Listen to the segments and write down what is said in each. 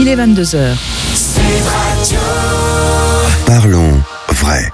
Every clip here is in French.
est 22h. Parlons vrai.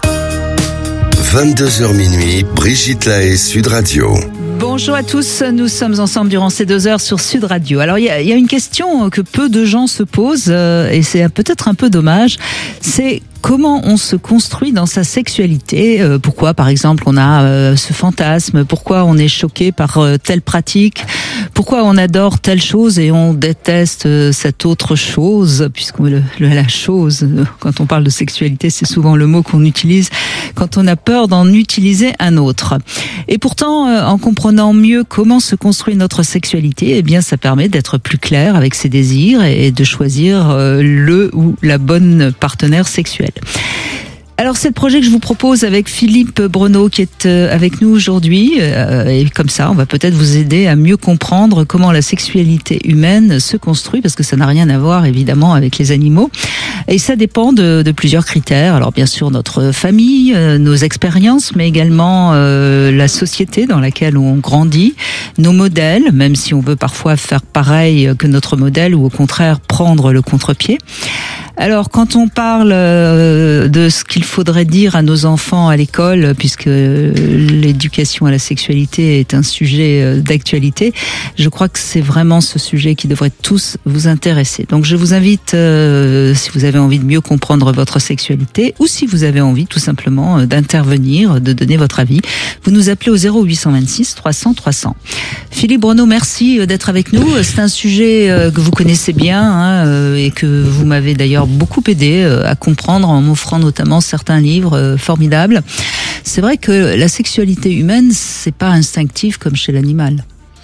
22h minuit, Brigitte Lahaie, Sud Radio. Bonjour à tous, nous sommes ensemble durant ces 2 heures sur Sud Radio. Alors il y a une question que peu de gens se posent et c'est peut-être un peu dommage, c'est comment on se construit dans sa sexualité. Pourquoi par exemple on a ce fantasme, pourquoi on est choqué par telle pratique, pourquoi on adore telle chose et on déteste cette autre chose, puisque la chose, quand on parle de sexualité, c'est souvent le mot qu'on utilise quand on a peur d'en utiliser un autre. Et pourtant, en comprenant mieux comment se construit notre sexualité, eh bien, ça permet d'être plus clair avec ses désirs et de choisir le ou la bonne partenaire sexuelle. Alors c'est le projet que je vous propose avec Philippe Breneau qui est avec nous aujourd'hui et comme ça on va peut-être vous aider à mieux comprendre comment la sexualité humaine se construit, parce que ça n'a rien à voir évidemment avec les animaux et ça dépend de plusieurs critères. Alors bien sûr notre famille, nos expériences, mais également la société dans laquelle on grandit, nos modèles, même si on veut parfois faire pareil que notre modèle ou au contraire prendre le contre-pied. Alors, quand on parle de ce qu'il faudrait dire à nos enfants à l'école, puisque l'éducation à la sexualité est un sujet d'actualité, je crois que c'est vraiment ce sujet qui devrait tous vous intéresser. Donc, je vous invite, si vous avez envie de mieux comprendre votre sexualité, ou si vous avez envie tout simplement d'intervenir, de donner votre avis, vous nous appelez au 0826 300 300. Philippe Breneau, merci d'être avec nous. C'est un sujet que vous connaissez bien et que vous m'avez d'ailleurs beaucoup aidé à comprendre en m'offrant notamment certains livres formidables. C'est vrai que la sexualité humaine, c'est pas instinctif comme chez l'animal.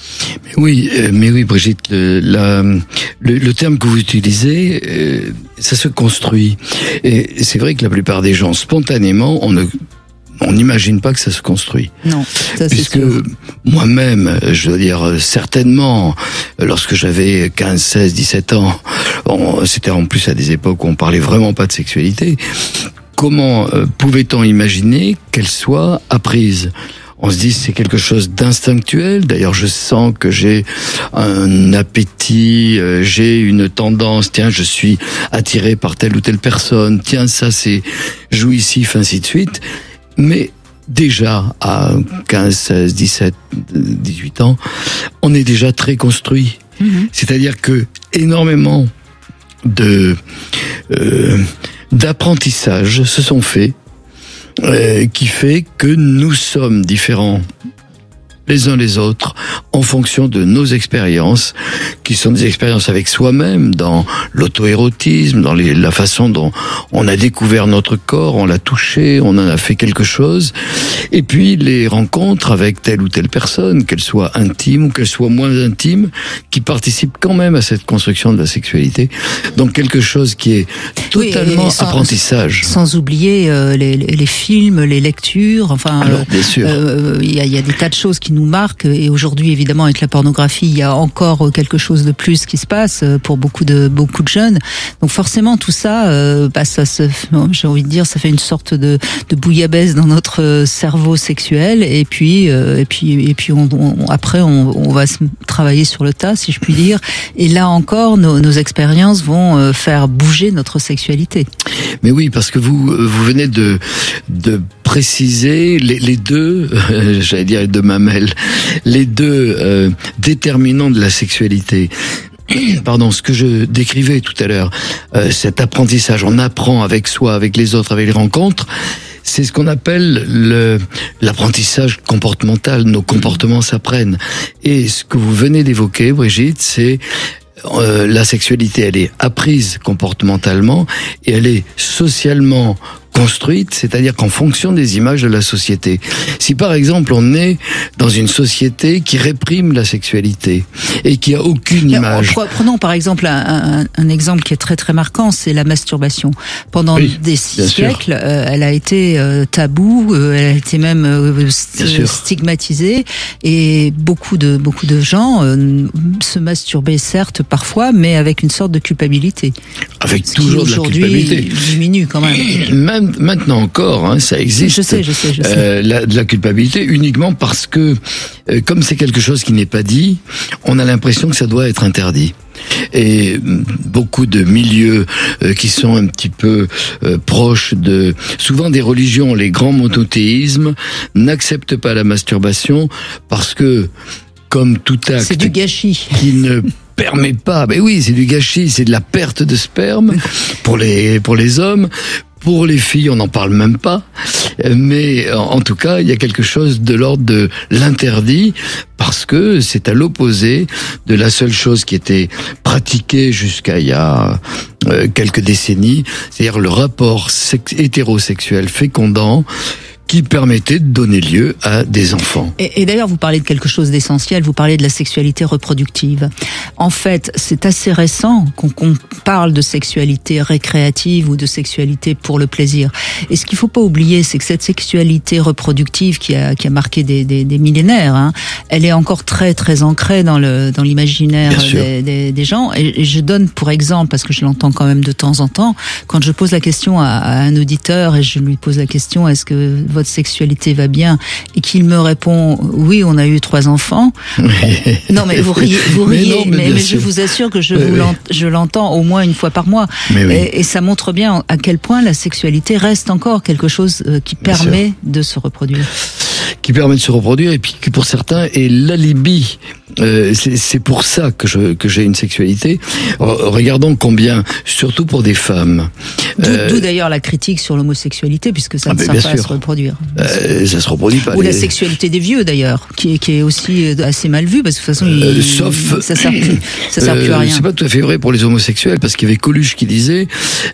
Mais oui, Brigitte, le terme que vous utilisez, ça se construit. Et c'est vrai que la plupart des gens, spontanément, on n'imagine pas que ça se construit. Non, ça c'est puisque sûr. Moi-même, je veux dire, certainement, lorsque j'avais 15, 16, 17 ans, c'était en plus à des époques où on parlait vraiment pas de sexualité, comment pouvait-on imaginer qu'elle soit apprise ? On se dit c'est quelque chose d'instinctuel. D'ailleurs, je sens que j'ai un appétit, j'ai une tendance. Tiens, je suis attiré par telle ou telle personne. Tiens, ça c'est jouissif, ainsi de suite. Mais déjà, à 15, 16, 17, 18 ans, on est déjà très construit. Mmh. C'est-à-dire que énormément d'apprentissage se sont faits, qui fait que nous sommes différents les uns les autres en fonction de nos expériences, qui sont des expériences avec soi-même, dans l'auto-érotisme, dans la façon dont on a découvert notre corps, on l'a touché, on en a fait quelque chose, et puis les rencontres avec telle ou telle personne, qu'elle soit intime ou qu'elle soit moins intime, qui participent quand même à cette construction de la sexualité. Donc quelque chose qui est totalement apprentissage. Sans oublier les films, les lectures, enfin, alors, bien sûr. Il y a des tas de choses qui nous marquent, et aujourd'hui évidemment avec la pornographie il y a encore quelque chose de plus qui se passe pour beaucoup de jeunes, donc forcément tout ça, j'ai envie de dire, ça fait une sorte de bouillabaisse dans notre cerveau sexuel, et puis après on va se travailler sur le tas, si je puis dire, et là encore nos expériences vont faire bouger notre sexualité. Mais oui, parce que vous venez de préciser les deux, j'allais dire les deux mamelles, les deux déterminants de la sexualité. Pardon, ce que je décrivais tout à l'heure, cet apprentissage, on apprend avec soi, avec les autres, avec les rencontres, c'est ce qu'on appelle l'apprentissage comportemental. Nos comportements s'apprennent. Et ce que vous venez d'évoquer, Brigitte, c'est la sexualité, elle est apprise comportementalement et elle est socialement construite, c'est-à-dire qu'en fonction des images de la société. Si par exemple on est dans une société qui réprime la sexualité et qui a aucune image. Prenons par exemple un exemple qui est très très marquant, c'est la masturbation. Pendant des siècles, elle a été taboue, elle a été même stigmatisée, et beaucoup de gens se masturbaient certes parfois, mais avec une sorte de culpabilité. Avec toujours de la culpabilité. Aujourd'hui diminue quand même. maintenant encore, ça existe. Je sais. De la culpabilité uniquement parce que, comme c'est quelque chose qui n'est pas dit, on a l'impression que ça doit être interdit. Et beaucoup de milieux qui sont un petit peu proches de souvent des religions, les grands monothéismes, n'acceptent pas la masturbation parce que, comme tout acte, c'est du gâchis qui ne permet pas. Ben oui, c'est du gâchis, c'est de la perte de sperme pour les hommes. Pour les filles, on n'en parle même pas. Mais en tout cas, il y a quelque chose de l'ordre de l'interdit parce que c'est à l'opposé de la seule chose qui était pratiquée jusqu'à il y a quelques décennies, c'est-à-dire le rapport hétérosexuel fécondant qui permettait de donner lieu à des enfants. Et d'ailleurs, vous parlez de quelque chose d'essentiel, vous parlez de la sexualité reproductive. En fait, c'est assez récent qu'on parle de sexualité récréative ou de sexualité pour le plaisir. Et ce qu'il faut pas oublier, c'est que cette sexualité reproductive qui a marqué des millénaires, elle est encore très très ancrée dans l'imaginaire des gens. Et je donne pour exemple, parce que je l'entends quand même de temps en temps, quand je pose la question à un auditeur et je lui pose la question, est-ce que votre sexualité va bien, et qu'il me répond oui, on a eu 3 enfants. Non mais vous riez, mais je vous assure que je l'entends au moins une fois par mois. Et ça montre bien à quel point la sexualité reste encore quelque chose qui permet de se reproduire. Qui permet de se reproduire et puis qui pour certains est l'alibi. C'est pour ça que j'ai une sexualité. Regardons combien, surtout pour des femmes. D'où d'ailleurs la critique sur l'homosexualité, puisque ça ne sert pas à se reproduire. Ça se reproduit pas. Ou la sexualité des vieux d'ailleurs, qui est aussi assez mal vue, parce que de toute façon, ça sert plus à rien. C'est pas tout à fait vrai pour les homosexuels, parce qu'il y avait Coluche qui disait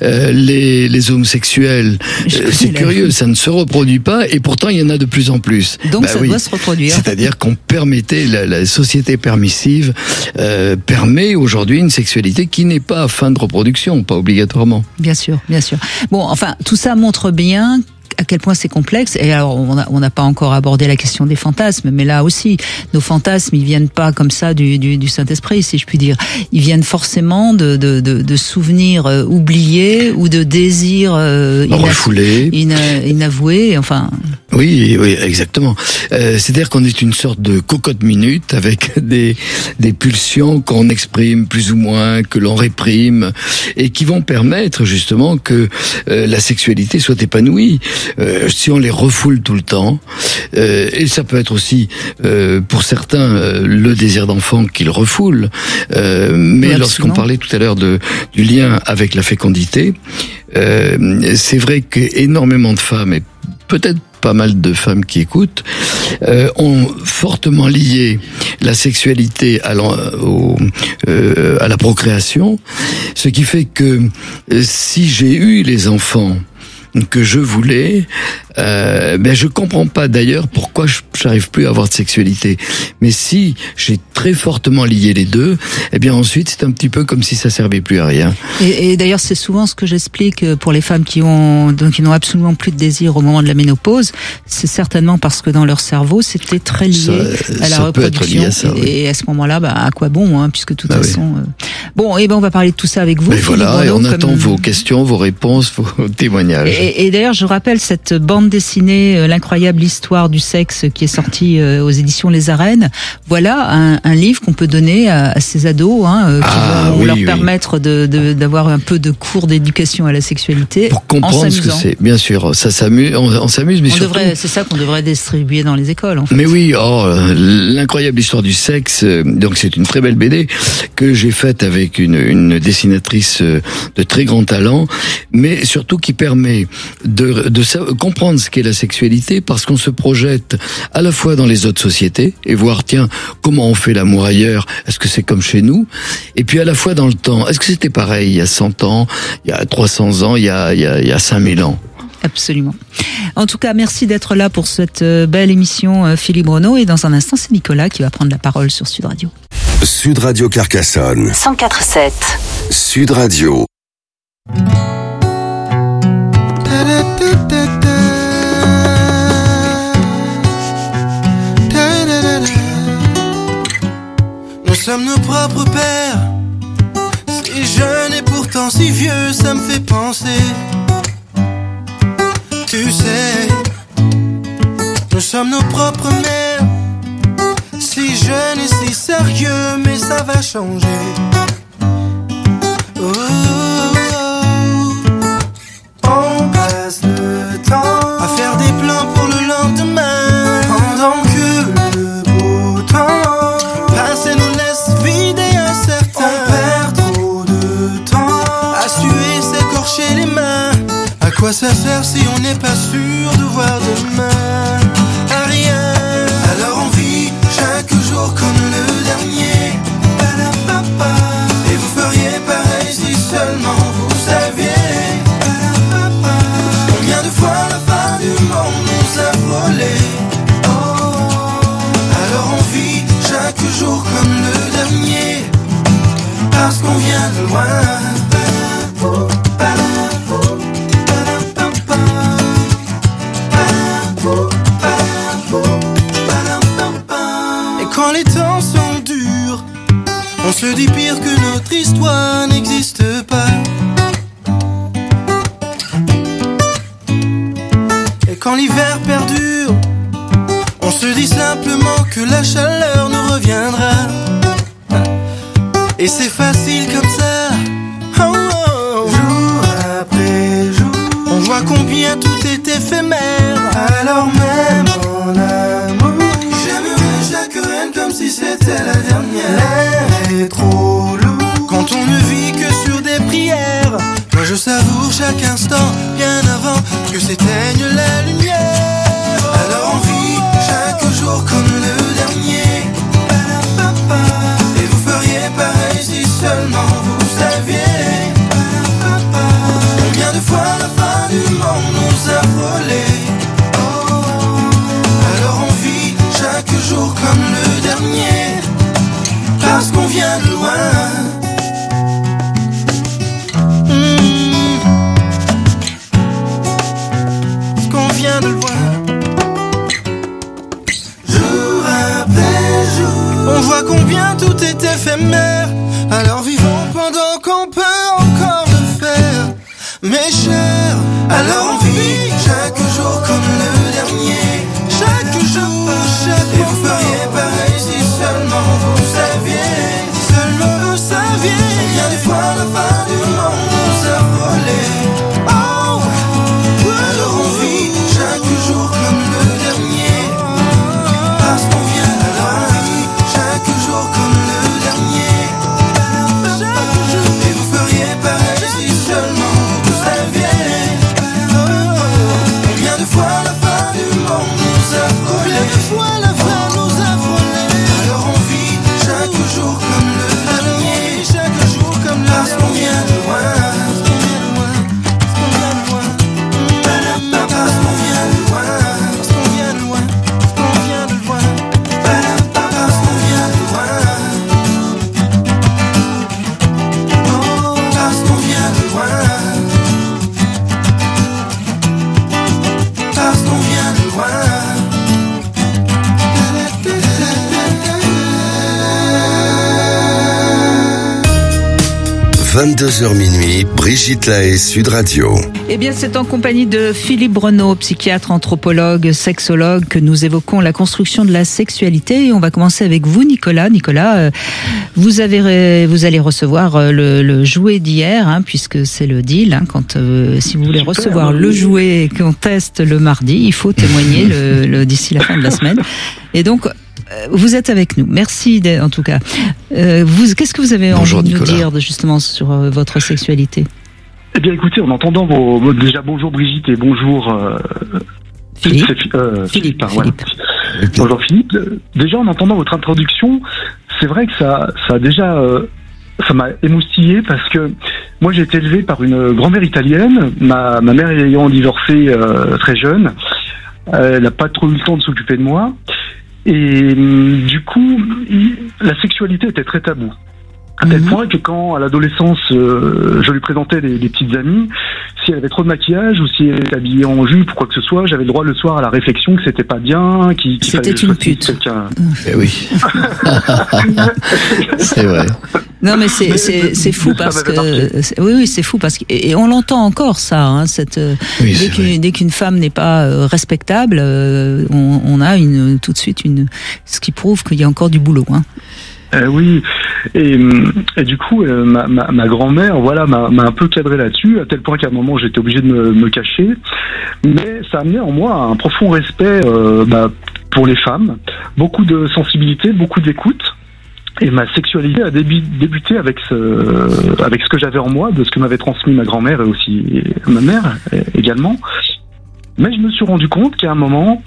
les homosexuels, c'est curieux, ça ne se reproduit pas, et pourtant il y en a de plus en plus. Donc ça doit se reproduire. C'est-à-dire qu'on permettait la société permissive permet aujourd'hui une sexualité qui n'est pas à fin de reproduction, pas obligatoirement. Bien sûr. Bon, enfin, tout ça montre bien à quel point c'est complexe. Et alors, on n'a pas encore abordé la question des fantasmes, mais là aussi, nos fantasmes, ils viennent pas comme ça du Saint-Esprit, si je puis dire. Ils viennent forcément de souvenirs oubliés ou de désirs refoulés, inavoués. Enfin. Oui, exactement. C'est-à-dire qu'on est une sorte de cocotte minute avec des pulsions qu'on exprime plus ou moins, que l'on réprime, et qui vont permettre justement que la sexualité soit épanouie. Si on les refoule tout le temps, et ça peut être aussi pour certains le désir d'enfant qu'ils refoulent, mais oui, lorsqu'on parlait tout à l'heure du lien avec la fécondité, c'est vrai qu'énormément de femmes, et peut-être pas mal de femmes qui écoutent, ont fortement lié la sexualité à la procréation, ce qui fait que si j'ai eu les enfants que je voulais, je comprends pas d'ailleurs pourquoi j'arrive plus à avoir de sexualité. Mais si j'ai très fortement lié les deux, ensuite c'est un petit peu comme si ça servait plus à rien. Et d'ailleurs c'est souvent ce que j'explique pour les femmes qui n'ont absolument plus de désir au moment de la ménopause. C'est certainement parce que dans leur cerveau c'était très lié à la reproduction. À ça, et à ce moment-là, à quoi bon, puisque de toute façon. Bon, on va parler de tout ça avec vous. Et voilà, et on attend vos questions, vos réponses, vos témoignages. Et d'ailleurs, je rappelle cette bande dessinée, L'incroyable histoire du sexe, qui est sortie aux éditions Les Arènes. Voilà un livre qu'on peut donner à ces ados, qui vont leur permettre d'avoir un peu de cours d'éducation à la sexualité. Pour comprendre ce que c'est. Bien sûr, ça s'amuse, on s'amuse, mais surtout. C'est ça qu'on devrait distribuer dans les écoles, en fait. Mais oui, L'incroyable histoire du sexe, donc c'est une très belle BD que j'ai faite avec une dessinatrice de très grand talent, mais surtout qui permet de comprendre ce qu'est la sexualité, parce qu'on se projette à la fois dans les autres sociétés et voir, tiens, comment on fait l'amour ailleurs, est-ce que c'est comme chez nous, et puis à la fois dans le temps, est-ce que c'était pareil il y a 100 ans, il y a 300 ans, il y a 5000 ans. Absolument. En tout cas, merci d'être là pour cette belle émission, Philippe Renaud, et dans un instant, c'est Nicolas qui va prendre la parole sur Sud Radio. Sud Radio Carcassonne 104.7 Sud Radio. Nous sommes nos propres pères, si jeunes et pourtant si vieux, ça me fait penser Tu sais, nous sommes nos propres mères. Si jeune et si sérieux, mais ça va changer. Oh, on passe le temps à faire des plans pour le lendemain, pendant que le beau temps passé nous laisse vides et incertains. On perd trop de temps à suer, s'écorcher les mains. À quoi ça sert si on n'est pas sûr de voir demain? À rien. Alors on vit chaque jour comme le dernier. Et vous feriez pareil si seulement vous saviez. Combien de fois la fin du monde nous a frôlés. Alors on vit chaque jour comme le dernier, parce qu'on vient de loin. Et quand les temps sont durs, on se dit pire que notre histoire n'existe pas. Et quand l'hiver perdure, on se dit simplement que la chaleur nous reviendra. Et c'est facile comme ça, oh, oh. Jour après jour, on voit combien tout est éphémère. Alors même en amour, j'aimerais chaque reine comme si c'était la dernière. L'air est trop lourd quand on ne vit que sur des prières. Moi je savoure chaque instant bien avant que s'éteigne la lumière. Alors on vit chaque jour comme le dernier. Et vous feriez pareil si seulement vous saviez. Combien de fois la fin du monde nous a frôlés. Alors on vit chaque jour comme le dernier, parce qu'on vient de loin. Parce qu'on vient de loin. Jour après jour, on voit combien tout est éphémère. Alors vivons pendant qu'on peut encore le faire. Mes chers, alors on vit chaque jour comme le dernier. Chaque jour, chaque jour. Et vous feriez pareil si seulement vous saviez. Si seulement vous saviez. Combien de fois la fin du monde nous a frôlés. Oh, alors on vit chaque jour comme le dernier, parce qu'on vient de loin. Chaque jour comme le dernier. Et vous feriez pareil si seulement vous saviez. Combien de fois la fin du monde nous a frôlés. Combien de fois la fin nous a frôlés. Alors on vit chaque jour comme le dernier. Chaque jour comme le dernier. Parce qu'on vient de loin. Parce qu'on vient de loin. Parce qu'on vient de loin. Parce qu'on vient de loin. Parce qu'on vient de loin. Parce qu'on vient de loin. Parce qu'on vient de loin. 22h minuit, Brigitte Lahaie, Sud Radio. Eh bien, c'est en compagnie de Philippe Breneau, psychiatre, anthropologue, sexologue, que nous évoquons la construction de la sexualité. Et on va commencer avec vous, Nicolas. Nicolas, vous allez recevoir le jouet d'hier, hein, puisque c'est le deal. Hein, si vous voulez recevoir le jouet qu'on teste le mardi, il faut témoigner d'ici la fin de la semaine. Et donc, vous êtes avec nous. Merci en tout cas. Qu'est-ce que vous avez envie de nous dire justement sur votre sexualité? Eh bien, écoutez, en entendant déjà bonjour Brigitte et bonjour Philippe. Philippe. Voilà. Bonjour Philippe. Déjà, en entendant votre introduction, c'est vrai que ça a déjà ça m'a émoustillé parce que moi j'ai été élevé par une grand-mère italienne, ma mère ayant divorcé très jeune. Elle n'a pas trop eu le temps de s'occuper de moi. Et du coup, la sexualité était très taboue. À tel point que quand, à l'adolescence, je lui présentais des petites amies, si elle avait trop de maquillage ou si elle était habillée en jupe ou quoi que ce soit, j'avais le droit le soir à la réflexion que c'était pas bien, c'était une pute. Eh oui. C'est vrai. Non, mais c'est fou parce que oui, c'est fou parce que et on l'entend encore ça. Hein, dès qu'une femme n'est pas respectable, on a tout de suite ce qui prouve qu'il y a encore du boulot. Hein. Oui, et du coup, ma grand-mère, m'a un peu cadré là-dessus, à tel point qu'à un moment j'étais obligé de me cacher, mais ça a amené en moi un profond respect pour les femmes, beaucoup de sensibilité, beaucoup d'écoute. Et ma sexualité a débuté avec ce que j'avais en moi, de ce que m'avait transmis ma grand-mère et aussi ma mère également. Mais je me suis rendu compte qu'à un moment,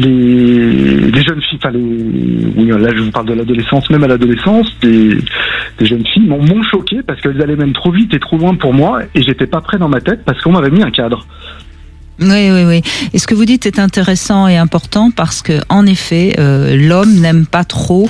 les jeunes filles, là je vous parle de l'adolescence, même à l'adolescence, des jeunes filles m'ont choqué parce qu'elles allaient même trop vite et trop loin pour moi et j'étais pas prêt dans ma tête parce qu'on m'avait mis un cadre. Oui. Et ce que vous dites est intéressant et important parce que, en effet, l'homme n'aime pas trop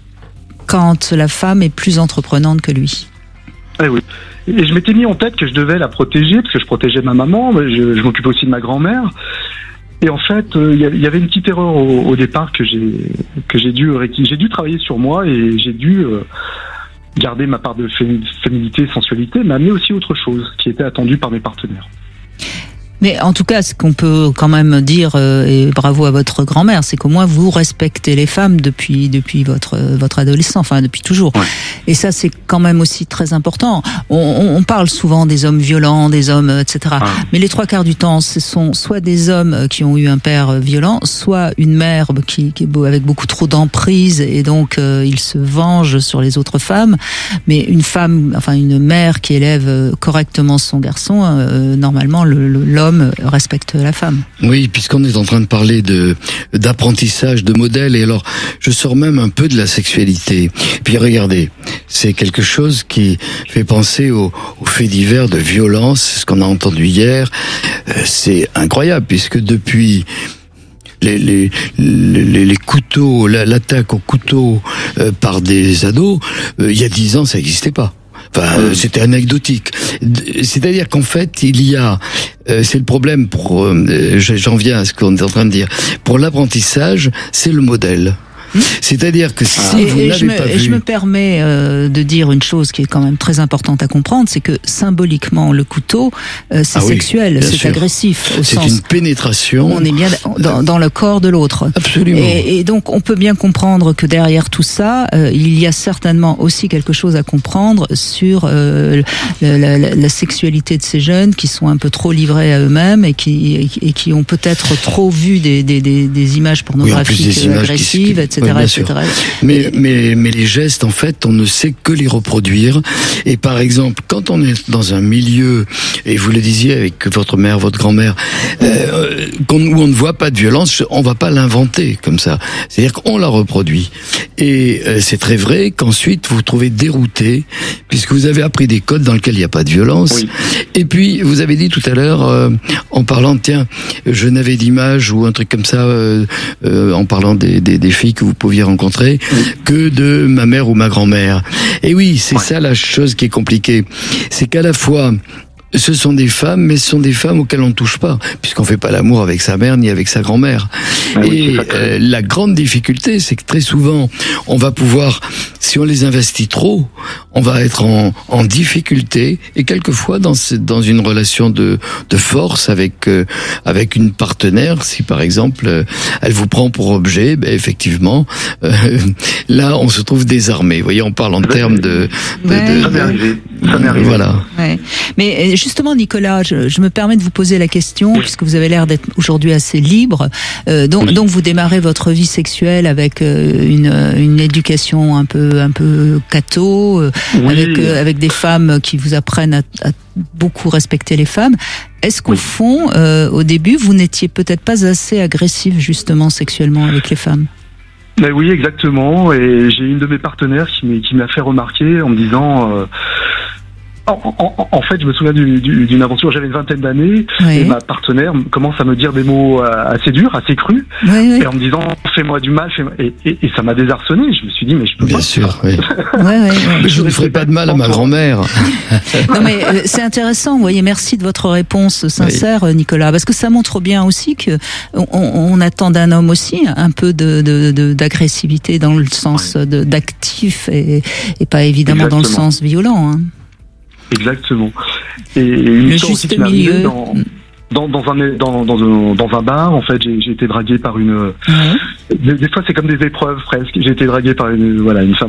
quand la femme est plus entreprenante que lui. Oui. Et je m'étais mis en tête que je devais la protéger, parce que je protégeais ma maman, je m'occupais aussi de ma grand-mère. Et en fait, il y avait une petite erreur au départ que j'ai dû travailler sur moi et j'ai dû garder ma part de féminité et sensualité, mais amener aussi autre chose qui était attendue par mes partenaires. Mais en tout cas, ce qu'on peut quand même dire, et bravo à votre grand-mère, c'est qu'au moins vous respectez les femmes depuis votre adolescence, enfin depuis toujours. Ouais. Et ça, c'est quand même aussi très important. On parle souvent des hommes violents, des hommes, etc. Mais les 3/4 du temps, ce sont soit des hommes qui ont eu un père violent, soit une mère qui est avec beaucoup trop d'emprise et donc il se venge sur les autres femmes. Mais une mère qui élève correctement son garçon, normalement l'homme respecte la femme. Oui, puisqu'on est en train de parler d'apprentissage, de modèle, et alors je sors même un peu de la sexualité. Puis regardez, c'est quelque chose qui fait penser aux faits divers de violence, ce qu'on a entendu hier. C'est incroyable, puisque depuis les couteaux, l'attaque au couteau par des ados, il y a 10 ans, ça n'existait pas. Enfin, c'était anecdotique. C'est-à-dire qu'en fait, il y a, c'est le problème pour, j'en viens à ce qu'on est en train de dire. Pour l'apprentissage, c'est le modèle. C'est-à-dire que si vous n'avez pas vu... Je me permets de dire une chose qui est quand même très importante à comprendre, c'est que symboliquement, le couteau, c'est sexuel, c'est sûr. Agressif. C'est une pénétration. On est bien dans le corps de l'autre. Absolument. Et donc, on peut bien comprendre que derrière tout ça, il y a certainement aussi quelque chose à comprendre sur la sexualité de ces jeunes qui sont un peu trop livrés à eux-mêmes et qui ont peut-être trop vu des images pornographiques agressives, etc. Mais les gestes, en fait, on ne sait que les reproduire. Et par exemple, quand on est dans un milieu, et vous le disiez avec votre mère, votre grand-mère, où on ne voit pas de violence, on va pas l'inventer comme ça. C'est-à-dire qu'on la reproduit. Et c'est très vrai qu'ensuite vous vous trouvez dérouté, puisque vous avez appris des codes dans lesquels il n'y a pas de violence. Oui. Et puis vous avez dit tout à l'heure, en parlant, tiens, je n'avais d'image ou un truc comme ça, en parlant des filles que vous pouviez rencontrer, que de ma mère ou ma grand-mère. Et oui, c'est ça la chose qui est compliquée. C'est qu'à la fois, ce sont des femmes, mais ce sont des femmes auxquelles on ne touche pas, puisqu'on fait pas l'amour avec sa mère ni avec sa grand-mère. Et la grande difficulté, c'est que très souvent, on va pouvoir, si on les investit trop, on va être en difficulté, et quelquefois dans une relation de force avec une partenaire, si par exemple elle vous prend pour objet, effectivement, là on se trouve désarmé. Vous voyez, on parle en termes de ça m'est arrivé. Voilà. Ouais. Mais justement, Nicolas, je me permets de vous poser la question, puisque vous avez l'air d'être aujourd'hui assez libre. Donc vous démarrez votre vie sexuelle avec une éducation un peu catho, avec des femmes qui vous apprennent à beaucoup respecter les femmes. Est-ce qu'au fond, au début, vous n'étiez peut-être pas assez agressif justement sexuellement avec les femmes ? Ben oui, exactement. Et j'ai une de mes partenaires qui m'a fait remarquer en me disant En fait, je me souviens d'une aventure, j'avais une vingtaine d'années, Oui. et ma partenaire commence à me dire des mots assez durs, assez crus, Oui. et en me disant fais-moi du mal, et ça m'a désarçonné. Je me suis dit mais je peux Bien pas. sûr, oui. Ouais. Mais je ne ferai pas de mal à ma grand-mère. Non mais c'est intéressant, vous voyez, merci de votre réponse sincère, Nicolas, parce que ça montre bien aussi que on attend d'un homme aussi un peu d'agressivité dans le sens d'actif et pas évidemment dans le sens violent. Hein. Exactement. Et une Le histoire aussi juste qui m'est arrivée milieu. dans un bar, en fait, j'ai été dragué par une. Des fois, c'est comme des épreuves presque. J'ai été dragué par une femme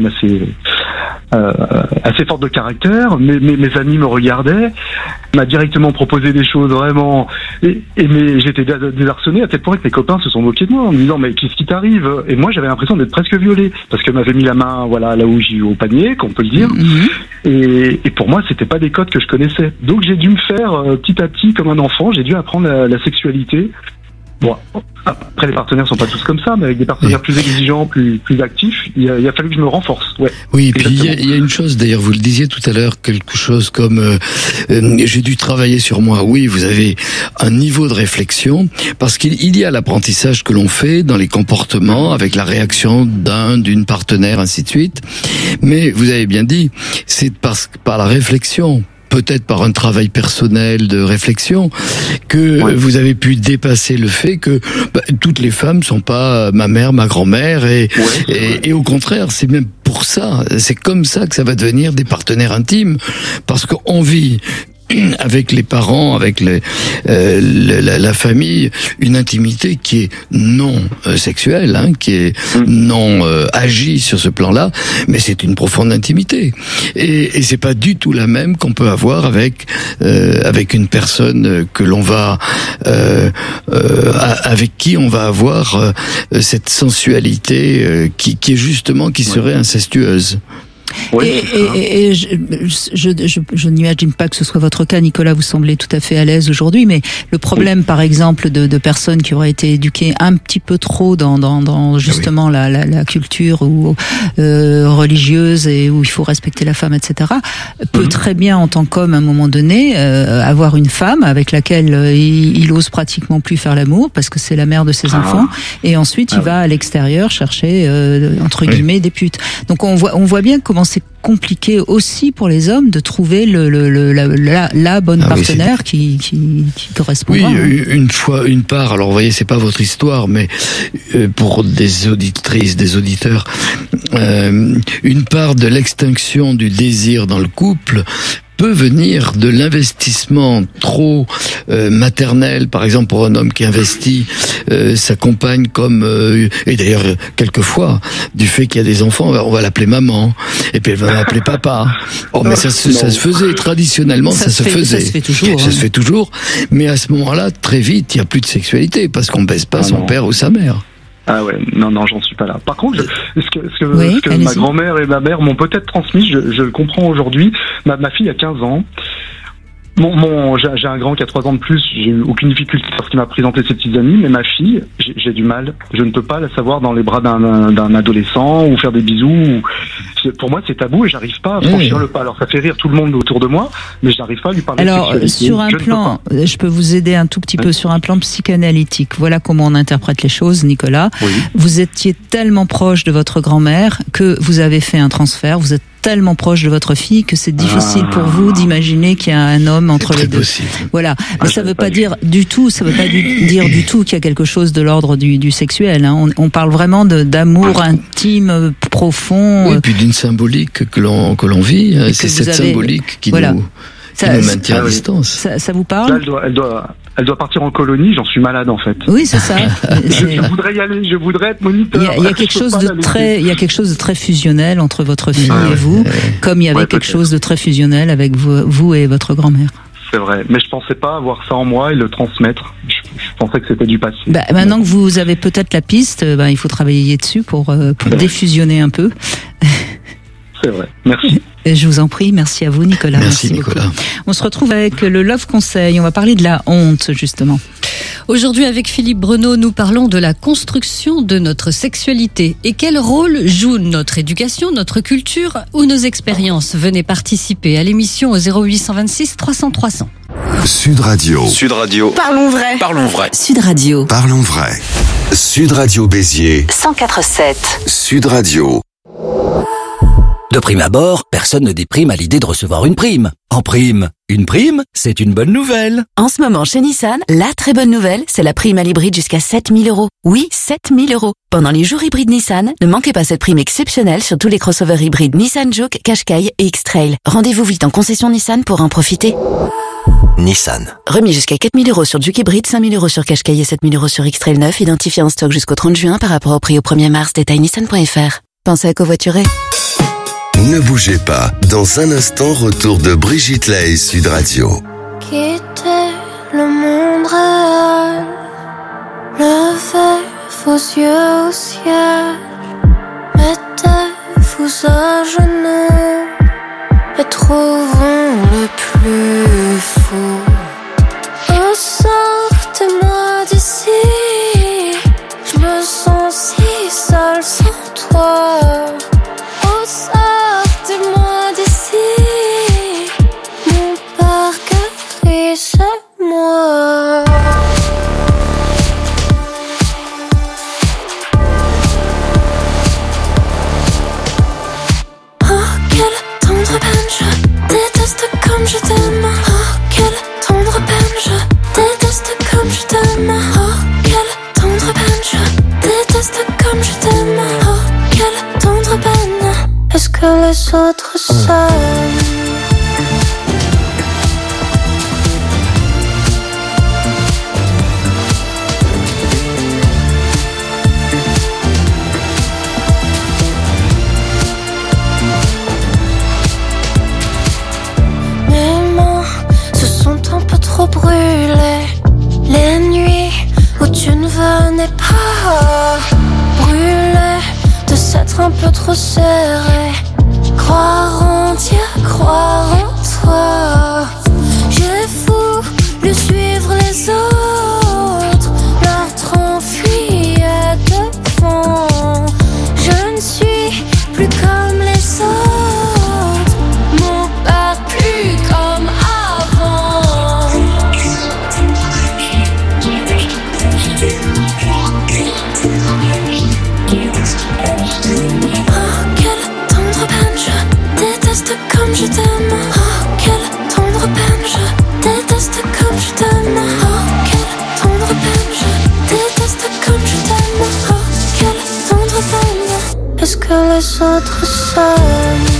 assez forte de caractère. Mes amis me regardaient, m'a directement proposé des choses vraiment. Mais j'étais désarçonné à tel point que mes copains se sont moqués de moi en me disant mais qu'est-ce qui t'arrive? Et moi, j'avais l'impression d'être presque violé parce qu'elle m'avait mis la main, là où j'ai eu au panier, qu'on peut le dire. Et pour moi, c'était pas des codes que je connaissais. Donc j'ai dû me faire petit à petit comme un enfant. J'ai dû apprendre la sexualité. Bon, après les partenaires sont pas tous comme ça, mais avec des partenaires plus exigeants, plus actifs, il a fallu que je me renforce. Ouais. Oui, et puis il y a une chose, d'ailleurs, vous le disiez tout à l'heure, quelque chose comme j'ai dû travailler sur moi. Oui, vous avez un niveau de réflexion, parce qu'il y a l'apprentissage que l'on fait dans les comportements, avec la réaction d'une partenaire, ainsi de suite. Mais vous avez bien dit, c'est par la réflexion, peut-être par un travail personnel de réflexion, que vous avez pu dépasser le fait que toutes les femmes sont pas ma mère, ma grand-mère, et au contraire, c'est même pour ça, c'est comme ça que ça va devenir des partenaires intimes, parce qu'on vit avec les parents, avec la famille, une intimité qui est non sexuelle, qui est non agie sur ce plan-là, mais c'est une profonde intimité. Et c'est pas du tout la même qu'on peut avoir avec une personne que l'on va avec qui on va avoir cette sensualité qui est justement qui serait incestueuse. Et je n'imagine pas que ce soit votre cas, Nicolas, vous semblez tout à fait à l'aise aujourd'hui, mais le problème, par exemple, de personnes qui auraient été éduquées un petit peu trop dans justement la culture religieuse et où il faut respecter la femme, etc., peut très bien, en tant qu'homme, à un moment donné, avoir une femme avec laquelle il ose pratiquement plus faire l'amour parce que c'est la mère de ses enfants, et ensuite il va à l'extérieur chercher entre guillemets des putes. Donc on voit bien comment c'est compliqué aussi pour les hommes de trouver la bonne partenaire qui correspondra. Oui, une part. Alors, vous voyez, c'est pas votre histoire, mais pour des auditrices, des auditeurs, une part de l'extinction du désir dans le couple peut venir de l'investissement trop maternel, par exemple pour un homme qui investit sa compagne comme et d'ailleurs quelquefois du fait qu'il y a des enfants, on va l'appeler maman et puis elle va m'appeler papa. Oh, mais ça se faisait traditionnellement, ça se faisait. Ça se fait toujours. Ça se fait toujours, mais à ce moment-là, très vite, il y a plus de sexualité parce qu'on baisse pas son père ou sa mère. Ah ouais, non, j'en suis pas là. Par contre, ce que ma grand-mère et ma mère m'ont peut-être transmis, je le comprends aujourd'hui. Ma fille a 15 ans. J'ai un grand qui a 3 ans de plus, j'ai eu aucune difficulté lorsqu'il m'a présenté ses petites amies, mais ma fille, j'ai du mal. Je ne peux pas la savoir dans les bras d'un adolescent ou faire des bisous. Pour moi, c'est tabou et j'arrive pas à franchir le pas. Alors, ça fait rire tout le monde autour de moi, mais j'arrive pas à lui parler de sexualité. Alors, sur un plan, je peux vous aider un tout petit peu sur un plan psychanalytique. Voilà comment on interprète les choses, Nicolas. Oui. Vous étiez tellement proche de votre grand-mère que vous avez fait un transfert. Vous êtes tellement proche de votre fille que c'est difficile pour vous d'imaginer qu'il y a un homme entre les deux. Possible. Voilà. Mais ça veut pas dire du tout, dire du tout qu'il y a quelque chose de l'ordre du sexuel. On parle vraiment d'amour intime, profond. Oui, et puis d'une symbolique que l'on vit. C'est cette symbolique qui nous maintient à distance. Ça vous parle? Là, elle doit partir en colonie, j'en suis malade en fait. Oui, c'est ça. Je voudrais y aller, je voudrais être moniteur. Il y a quelque chose de très fusionnel entre votre fille et vous, comme il y avait quelque chose de très fusionnel avec vous et votre grand-mère. C'est vrai, mais je pensais pas avoir ça en moi et le transmettre. Je pensais que c'était du passé. Maintenant que vous avez peut-être la piste, il faut travailler dessus pour défusionner un peu. C'est vrai. Merci. Et je vous en prie, merci à vous Nicolas. Merci Nicolas. Beaucoup. On se retrouve avec le Love Conseil, on va parler de la honte justement. Aujourd'hui, avec Philippe Breneau, nous parlons de la construction de notre sexualité. Et quel rôle joue notre éducation, notre culture ou nos expériences? Venez participer à l'émission au 0826 300 300. Sud Radio. Sud Radio. Parlons vrai. Parlons vrai. Sud Radio. Parlons vrai. Sud Radio Béziers. 104.7. Sud Radio. De prime abord, personne ne déprime à l'idée de recevoir une prime. En prime, une prime, c'est une bonne nouvelle. En ce moment, chez Nissan, la très bonne nouvelle, c'est la prime à l'hybride jusqu'à 7 000 €. Oui, 7 000 €. Pendant les jours hybrides Nissan, ne manquez pas cette prime exceptionnelle sur tous les crossovers hybrides Nissan Juke, Qashqai et X-Trail. Rendez-vous vite en concession Nissan pour en profiter. Nissan. Remis jusqu'à 4 000 € sur Juke hybride, 5 000 € sur Qashqai et 7 000 € sur X-Trail 9, identifié en stock jusqu'au 30 juin par rapport au prix au 1er mars. Détail nissan.fr. Pensez à covoiturer. Ne bougez pas. Dans un instant, retour de Brigitte Lahaie, Sud Radio. Quitter le monde réel, lever vos yeux au ciel, mettez-vous à genoux et trouvons le plus fou. Oh, sortez-moi d'ici, je me sens si seule sans toi. Oh, sortez-moi d'ici, mon parc est chez moi. Oh, quelle tendre peine, je déteste comme je t'aime. Oh, quelle tendre peine, je déteste comme je t'aime. Oh, quelle tendre peine, je déteste comme je t'aime. Oh, quelle tendre peine, est-ce que les autres s'aiment? Mes mains se sont un peu trop brûlées. Les nuits où tu ne venais pas, brûlées de s'être un peu trop serré. Croire en Dieu, croire en toi. J'ai voulu suivre les autres, leur train fuyait devant. Je ne suis plus comme les autres, mon père plus comme avant. Oh, quelle tendre peine, je déteste comme je t'aime. Oh, quelle tendre peine, je déteste comme je t'aime. Oh, quelle tendre peine, je déteste comme je t'aime. Oh, quelle tendre peine, est-ce que les autres s'aiment?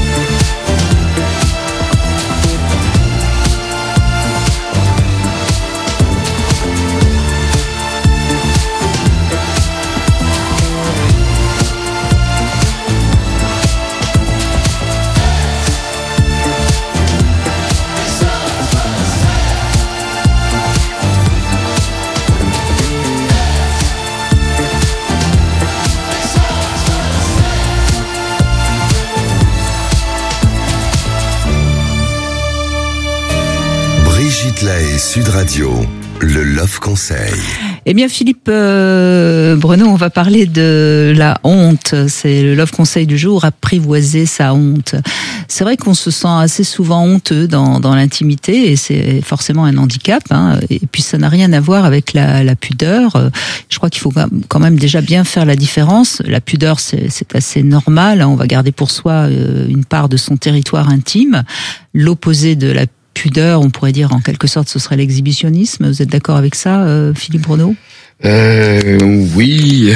Brigitte Lahaie, Sud Radio, le Love Conseil. Eh bien Philippe Breneau, on va parler de la honte. C'est le Love Conseil du jour, apprivoiser sa honte. C'est vrai qu'on se sent assez souvent honteux dans l'intimité et c'est forcément un handicap. Hein. Et puis ça n'a rien à voir avec la pudeur. Je crois qu'il faut quand même déjà bien faire la différence. La pudeur, c'est assez normal. On va garder pour soi une part de son territoire intime. L'opposé de la pudeur, on pourrait dire en quelque sorte, ce serait l'exhibitionnisme. Vous êtes d'accord avec ça, Philippe Breneau ? Oui.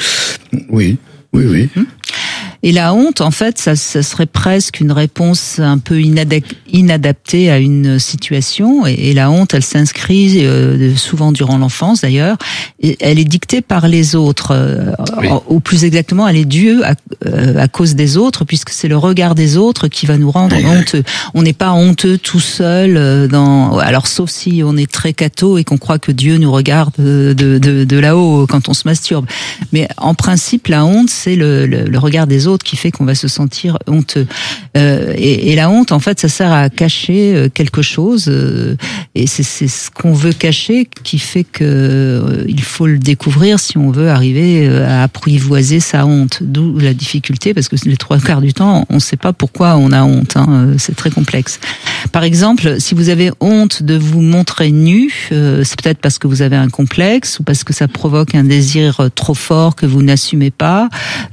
Et la honte, en fait, ça serait presque une réponse un peu inadaptée à une situation. Et la honte, elle s'inscrit souvent durant l'enfance, d'ailleurs. Et elle est dictée par les autres. Oui. Ou plus exactement, elle est due à cause des autres, puisque c'est le regard des autres qui va nous rendre honteux. On n'est pas honteux tout seul alors sauf si on est très catho et qu'on croit que Dieu nous regarde de là-haut quand on se masturbe. Mais en principe, la honte, c'est le regard des autres autres qui fait qu'on va se sentir honteux. Et la honte, en fait, ça sert à cacher quelque chose, et c'est ce qu'on veut cacher qui fait que il faut le découvrir si on veut arriver à apprivoiser sa honte. D'où la difficulté, parce que les 3/4 du temps, on ne sait pas pourquoi on a honte. C'est très complexe. Par exemple, si vous avez honte de vous montrer nu, c'est peut-être parce que vous avez un complexe ou parce que ça provoque un désir trop fort que vous n'assumez pas,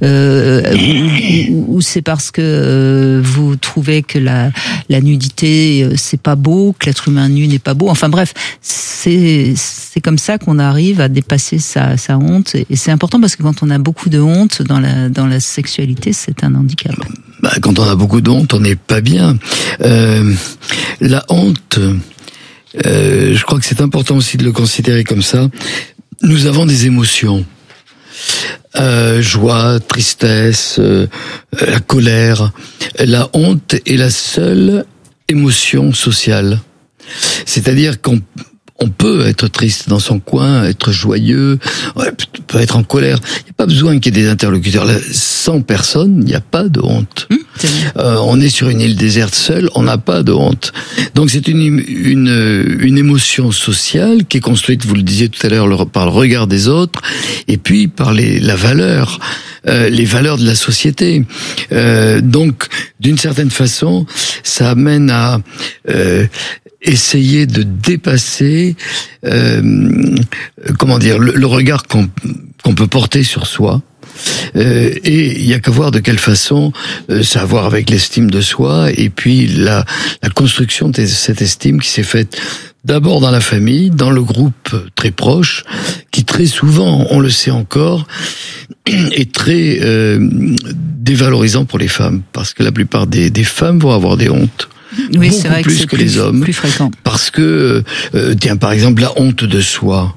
ou c'est parce que vous trouvez que la nudité c'est pas beau, que l'être humain nu n'est pas beau. Enfin bref, c'est comme ça qu'on arrive à dépasser sa honte, et c'est important parce que quand on a beaucoup de honte dans la sexualité, c'est un handicap. Quand on a beaucoup de honte, on n'est pas bien. La honte, je crois que c'est important aussi de le considérer comme ça. Nous avons des émotions. Joie, tristesse, la colère. La honte est la seule émotion sociale. C'est-à-dire qu'on peut être triste dans son coin, être joyeux, peut être en colère. Il n'y a pas besoin qu'il y ait des interlocuteurs. Là, sans personne, il n'y a pas de honte. On est sur une île déserte seule, on n'a pas de honte. Donc c'est une émotion sociale qui est construite, vous le disiez tout à l'heure, par le regard des autres, et puis par la valeur. Les valeurs de la société. Donc, d'une certaine façon, ça amène à essayer de dépasser, le regard qu'on peut porter sur soi. Et il y a qu'à voir de quelle façon ça a à voir avec l'estime de soi, et puis la construction de cette estime qui s'est faite d'abord dans la famille, dans le groupe très proche, qui très souvent, on le sait encore, est très dévalorisant pour les femmes, parce que la plupart des femmes vont avoir des hontes. Oui, c'est vrai plus que les hommes, plus fréquent. Parce que, par exemple, la honte de soi.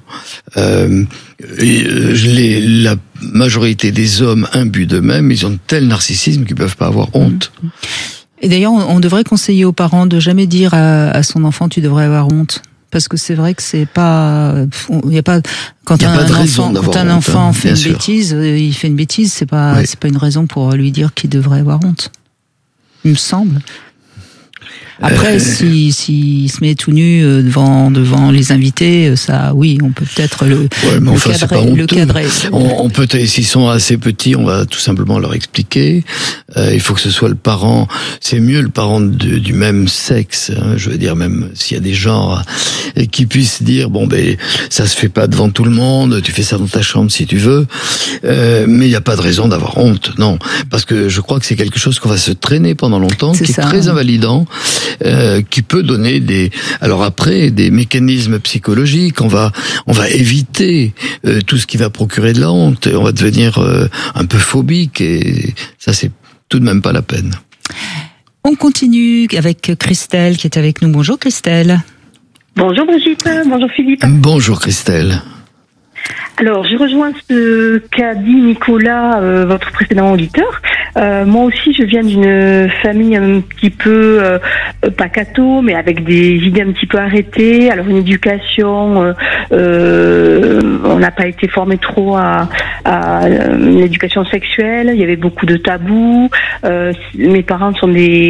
La majorité des hommes imbus d'eux-mêmes, ils ont un tel narcissisme qu'ils peuvent pas avoir honte. Et d'ailleurs, on devrait conseiller aux parents de jamais dire à son enfant tu devrais avoir honte. Parce que c'est vrai que c'est pas, il y a pas, quand un enfant fait une bêtise, il fait une bêtise, c'est pas une raison pour lui dire qu'il devrait avoir honte. Il me semble. Après, s'il se met tout nu devant les invités, ça, oui, on peut peut-être le cadrer. On peut, s'ils sont assez petits, on va tout simplement leur expliquer. Il faut que ce soit le parent. C'est mieux le parent du même sexe. Je veux dire, même s'il y a des genres qui puissent dire, ça se fait pas devant tout le monde. Tu fais ça dans ta chambre si tu veux. Mais il n'y a pas de raison d'avoir honte, non, parce que je crois que c'est quelque chose qu'on va se traîner pendant longtemps, qui est très invalidant. Qui peut donner des mécanismes psychologiques. On va éviter tout ce qui va procurer de la honte. On va devenir un peu phobique, et ça, c'est tout de même pas la peine. On continue avec Christelle qui est avec nous. Bonjour Christelle. Bonjour Brigitte, bonjour Philippe. Bonjour Christelle. Alors, je rejoins ce qu'a dit Nicolas, votre précédent auditeur. Moi aussi, je viens d'une famille un petit peu, pas catho, mais avec des idées un petit peu arrêtées. Alors, une éducation, on n'a pas été formé trop à une éducation sexuelle. Il y avait beaucoup de tabous. Mes parents sont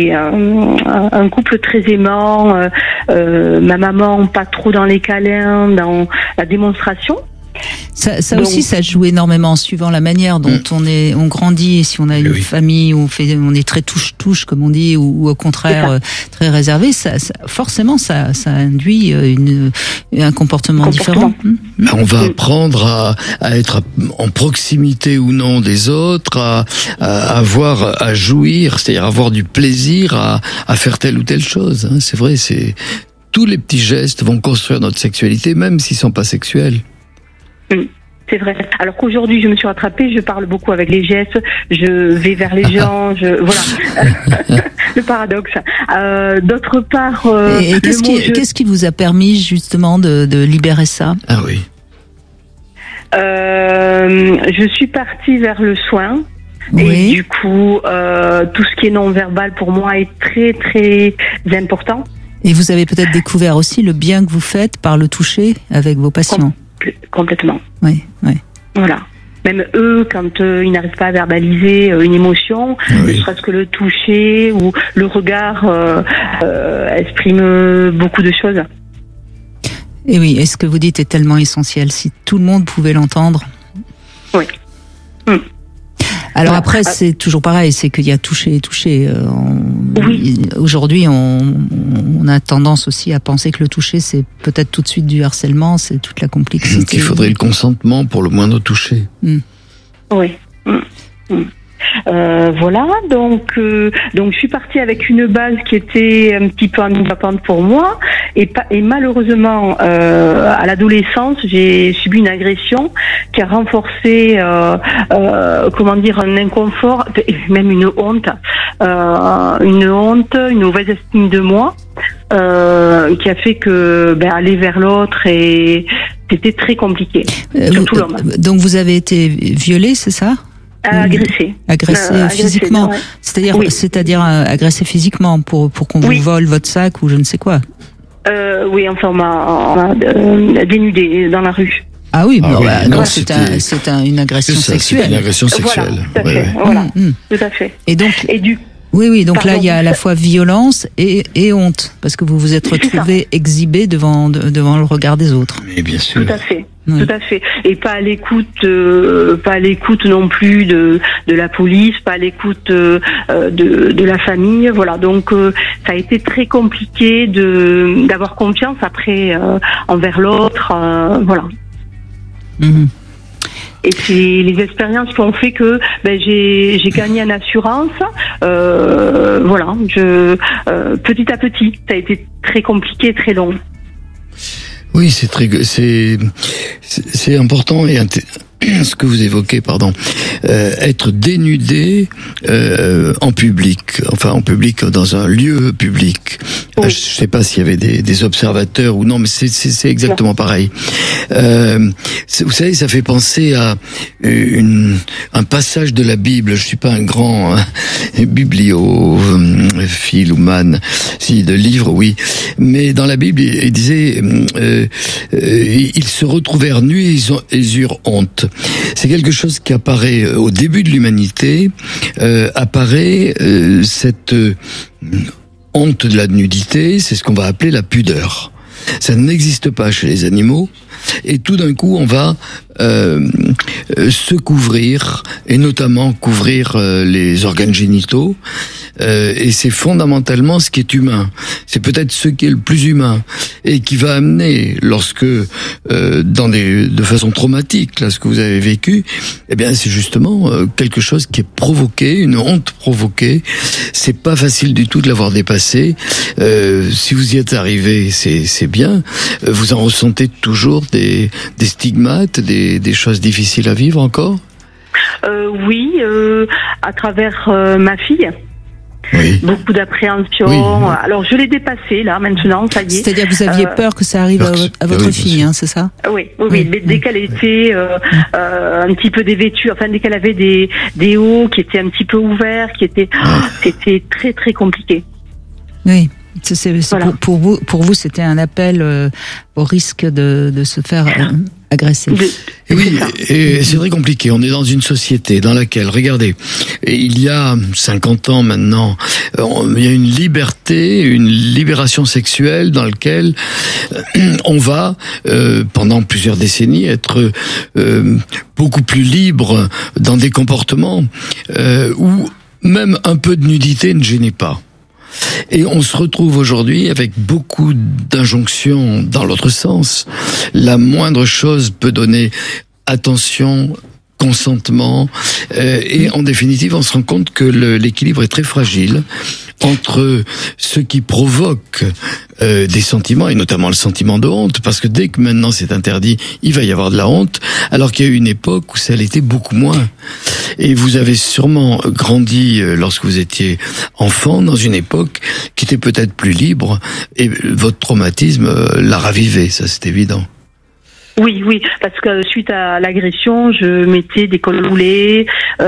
un couple très aimant. Ma maman, pas trop dans les câlins, dans la démonstration. Ça aussi, ça joue énormément suivant la manière dont on grandit. Et si on a une famille où on est très touche-touche, comme on dit, ou au contraire très réservé, forcément, ça induit un comportement différent. On va apprendre à être en proximité ou non des autres, à jouir, c'est-à-dire avoir du plaisir à faire telle ou telle chose. C'est vrai, tous les petits gestes vont construire notre sexualité, même s'ils sont pas sexuels. C'est vrai. Alors qu'aujourd'hui, je me suis rattrapée, je parle beaucoup avec les gestes, je vais vers les gens, voilà. Le paradoxe. D'autre part, qu'est-ce qui vous a permis justement de libérer ça? Ah oui. Je suis partie vers le soin. Et du coup, tout ce qui est non-verbal pour moi est très très important. Et vous avez peut-être découvert aussi le bien que vous faites par le toucher avec vos patients. Complètement. Oui. Voilà. même eux, quand ils n'arrivent pas à verbaliser une émotion, ne serait-ce que le toucher ou le regard exprime beaucoup de choses. Et oui, et ce que vous dites est tellement essentiel. Si tout le monde pouvait l'entendre. Oui. Alors après, c'est toujours pareil, c'est qu'il y a toucher. Aujourd'hui, on a tendance aussi à penser que le toucher, c'est peut-être tout de suite du harcèlement, c'est toute la complexité. Il faudrait le consentement pour le moindre toucher. Oui. Voilà, donc je suis partie avec une base qui était un petit peu handicapante pour moi et malheureusement à l'adolescence j'ai subi une agression qui a renforcé un inconfort, même une honte, une mauvaise estime de moi qui a fait que aller vers l'autre et c'était très compliqué, surtout l'homme. Donc vous avez été violée, c'est ça? Agressé physiquement, ouais. c'est-à-dire agressé physiquement pour qu'on vous vole votre sac ou je ne sais quoi. Oui, enfin on m'a dénudé dans la rue. Ah oui, c'est une agression sexuelle. C'est une agression sexuelle. Voilà, tout à fait. Et donc, donc là il y a à la fois violence et honte parce que vous vous êtes retrouvé exhibé devant le regard des autres. Mais bien sûr. Tout à fait. Oui. Tout à fait. Et pas à l'écoute non plus de la police, pas à l'écoute de la famille. Voilà. Donc ça a été très compliqué d'avoir confiance après envers l'autre. Voilà. Et c'est les expériences qui ont fait que j'ai gagné en assurance. Voilà. Petit à petit, ça a été très compliqué, très long. Oui, c'est important et ce que vous évoquez, être dénudé en public, dans un lieu public. Je sais pas s'il y avait des observateurs ou non, mais c'est exactement pareil. Vous savez, ça fait penser à un passage de la Bible. Je suis pas un grand bibliophile ou man, de livres, oui, mais dans la Bible, il disait ils se retrouvèrent nus et ils eurent honte. C'est quelque chose qui apparaît au début de l'humanité, cette honte de la nudité, c'est ce qu'on va appeler la pudeur. Ça n'existe pas chez les animaux, et tout d'un coup on va se couvrir, et notamment couvrir les organes génitaux, et c'est fondamentalement ce qui est humain. C'est peut-être ce qui est le plus humain, et qui va amener, lorsque de façon traumatique, là, ce que vous avez vécu, c'est justement quelque chose qui est provoqué, une honte provoquée. C'est pas facile du tout de l'avoir dépassé. Si vous y êtes arrivé, c'est bien. Vous en ressentez toujours des stigmates, des choses difficiles à vivre encore? Oui, à travers ma fille. Oui. Beaucoup d'appréhension. Oui. Alors je l'ai dépassé là maintenant, ça y est. C'est-à-dire que vous aviez peur que ça arrive à votre fille, c'est ça? Oui. Dès qu'elle était un petit peu dévêtue, dès qu'elle avait des hauts qui étaient un petit peu ouverts, c'était très très compliqué. Oui. Voilà. Pour vous, c'était un appel au risque de se faire agresser. Oui, et c'est très compliqué. On est dans une société dans laquelle, regardez, il y a 50 ans maintenant, il y a une libération sexuelle dans laquelle on va, pendant plusieurs décennies, être beaucoup plus libre dans des comportements où même un peu de nudité ne gênait pas. Et on se retrouve aujourd'hui avec beaucoup d'injonctions dans l'autre sens. La moindre chose peut donner attention, consentement, et en définitive, on se rend compte que l'équilibre est très fragile entre ce qui provoque des sentiments, et notamment le sentiment de honte, parce que dès que maintenant c'est interdit, il va y avoir de la honte, alors qu'il y a eu une époque où ça l'était beaucoup moins. Et vous avez sûrement grandi lorsque vous étiez enfant dans une époque qui était peut-être plus libre, et votre traumatisme l'a ravivé, ça c'est évident. Oui, parce que suite à l'agression, je mettais des cols roulés,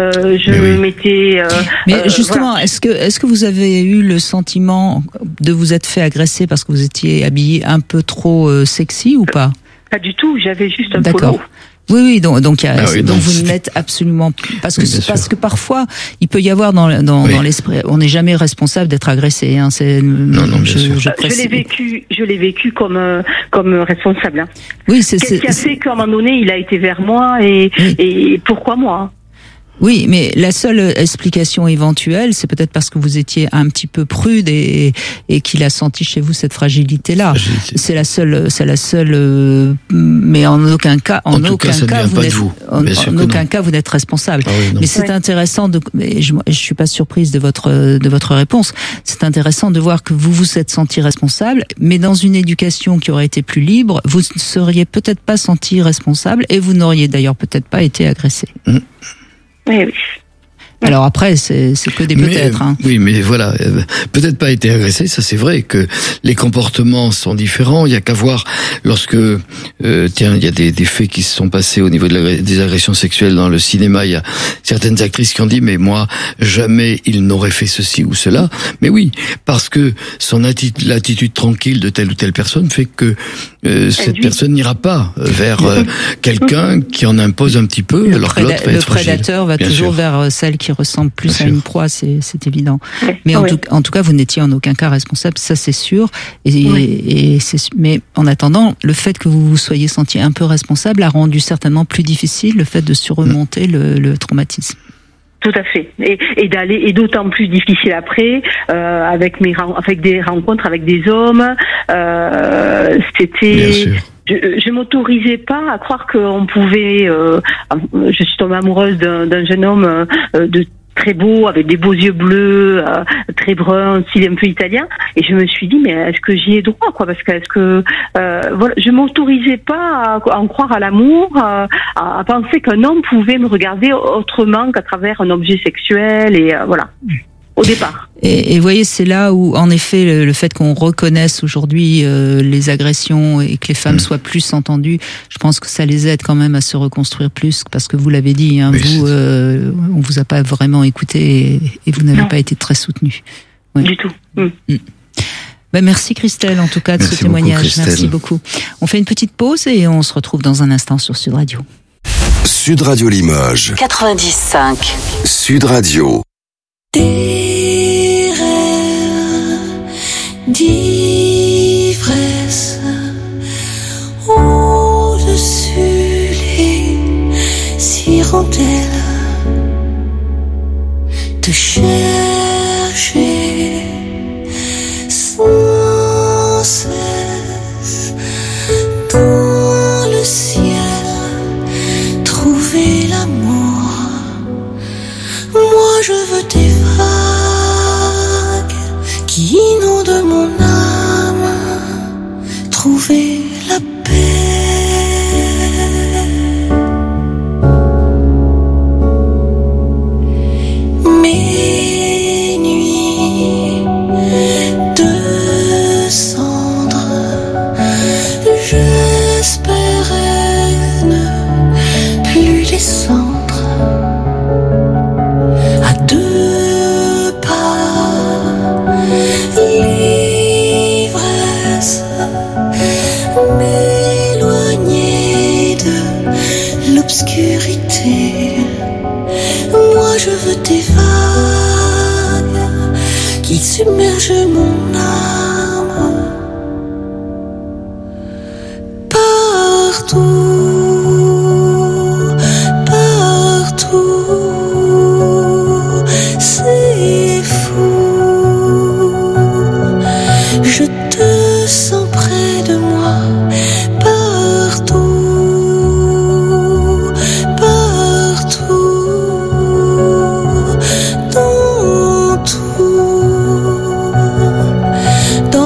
mettais. Mais justement, voilà. Est-ce que vous avez eu le sentiment de vous être fait agresser parce que vous étiez habillé un peu trop sexy ou pas? Pas du tout, j'avais juste un polo. Oui, donc vous c'est... n'êtes absolument parce que Oui, parce que parfois il peut y avoir dans l'esprit, on n'est jamais responsable d'être agressé. Hein, non, je l'ai vécu comme responsable. Hein. Oui, Qu'est-ce qui a fait qu'à un moment donné il a été vers moi et pourquoi moi? Oui, mais la seule explication éventuelle, c'est peut-être parce que vous étiez un petit peu prude et qu'il a senti chez vous cette fragilité-là. C'est la seule, mais en aucun cas, vous n'êtes responsable. Ah oui, mais c'est intéressant mais je suis pas surprise de votre réponse. C'est intéressant de voir que vous vous êtes senti responsable, mais dans une éducation qui aurait été plus libre, vous ne seriez peut-être pas senti responsable et vous n'auriez d'ailleurs peut-être pas été agressé. Oui. Alors après, c'est que des peut-être. Hein. Oui, mais voilà, peut-être pas été agressé, ça c'est vrai que les comportements sont différents. Il y a qu'à voir lorsque, il y a des faits qui se sont passés au niveau des agressions sexuelles dans le cinéma. Il y a certaines actrices qui ont dit, mais moi, jamais il n'aurait fait ceci ou cela. Mais oui, parce que l'attitude tranquille de telle ou telle personne fait que cette personne n'ira pas vers quelqu'un qui en impose un petit peu, alors que l'autre va être fragile. Le prédateur va toujours vers celle qui ressemble plus à une proie, c'est évident. Mais en tout cas, vous n'étiez en aucun cas responsable, ça c'est sûr. Mais en attendant, le fait que vous vous soyez senti un peu responsable a rendu certainement plus difficile le fait de surmonter le traumatisme. Tout à fait. Et d'autant plus difficile après, avec des rencontres avec des hommes, c'était... Je m'autorisais pas à croire qu'on pouvait... je suis tombée amoureuse d'un jeune homme de très beau, avec des beaux yeux bleus, très brun, style un peu italien. Et je me suis dit, mais est-ce que j'y ai droit, quoi? Parce que voilà, je m'autorisais pas à en croire à l'amour, à penser qu'un homme pouvait me regarder autrement qu'à travers un objet sexuel, et voilà. Au départ. Et vous voyez, c'est là où, en effet, le fait qu'on reconnaisse aujourd'hui les agressions et que les femmes soient plus entendues, je pense que ça les aide quand même à se reconstruire plus, parce que vous l'avez dit, hein, on vous a pas vraiment écouté et vous n'avez pas été très soutenu. Ouais. Du tout. Ben merci Christelle, en tout cas, de ce témoignage. Merci beaucoup. On fait une petite pause et on se retrouve dans un instant sur Sud Radio. Sud Radio Limoges 90.5. Sud Radio. Des rêves d'ivresse au-dessus les hirondelles, te chercher sans cesse dans le ciel, trouver l'amour. Moi je veux tes vagues qui inondent mon âme, trouver la paix. Mes nuits de cendres, j'espérais ne plus les cendres. M'éloigner de l'obscurité. Moi je veux tes vagues qui submergent mon âme. Partout, c'est fou. Je te sens près de moi. Dans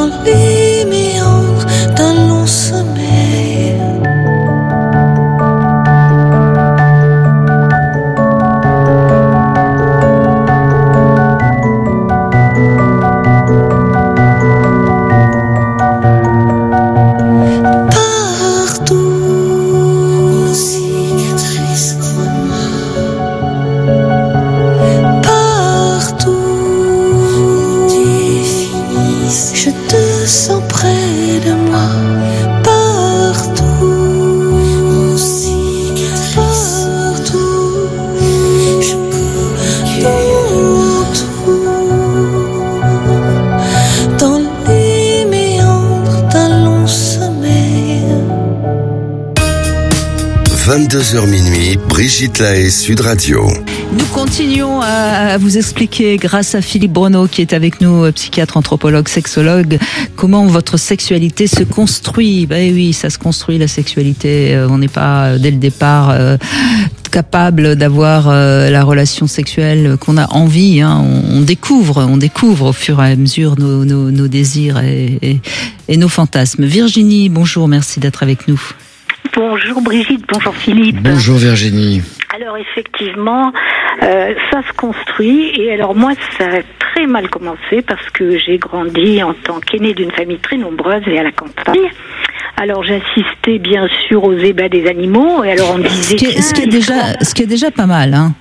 22h minuit, Brigitte Lahaie, Sud Radio. Nous continuons à vous expliquer, grâce à Philippe Bruno, qui est avec nous, psychiatre, anthropologue, sexologue, comment votre sexualité se construit. Ben oui, ça se construit, la sexualité. On n'est pas, dès le départ, capable d'avoir la relation sexuelle qu'on a envie. Hein. On découvre au fur et à mesure nos désirs et nos fantasmes. Virginie, bonjour, merci d'être avec nous. Bonjour Brigitte, bonjour Philippe. Bonjour Virginie. Alors effectivement, ça se construit, et alors moi ça a très mal commencé parce que j'ai grandi en tant qu'aînée d'une famille très nombreuse et à la campagne. Alors j'assistais bien sûr aux ébats des animaux, et alors on disait... Ce qui est déjà pas mal, hein.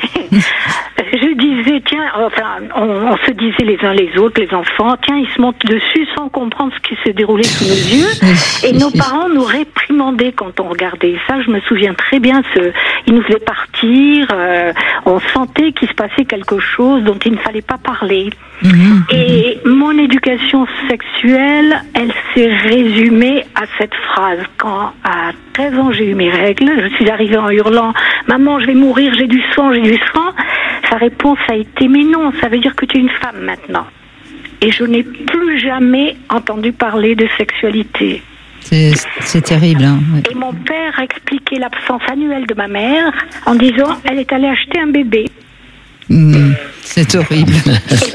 Je disais, tiens, enfin, on se disait les uns les autres, les enfants, tiens, ils se montent dessus sans comprendre ce qui s'est déroulé sous nos yeux. Et nos parents nous réprimandaient quand on regardait ça. Je me souviens très bien, ils nous faisaient partir, on sentait qu'il se passait quelque chose dont il ne fallait pas parler. Et mon éducation sexuelle, elle s'est résumée à cette phrase. Quand à 13 ans j'ai eu mes règles, je suis arrivée en hurlant « Maman, je vais mourir, j'ai du sang, j'ai du sang ». Sa réponse a été « Mais non, ça veut dire que tu es une femme maintenant ». Et je n'ai plus jamais entendu parler de sexualité. C'est terrible. Hein, ouais. Et mon père a expliqué l'absence annuelle de ma mère en disant « Elle est allée acheter un bébé ». C'est horrible. Et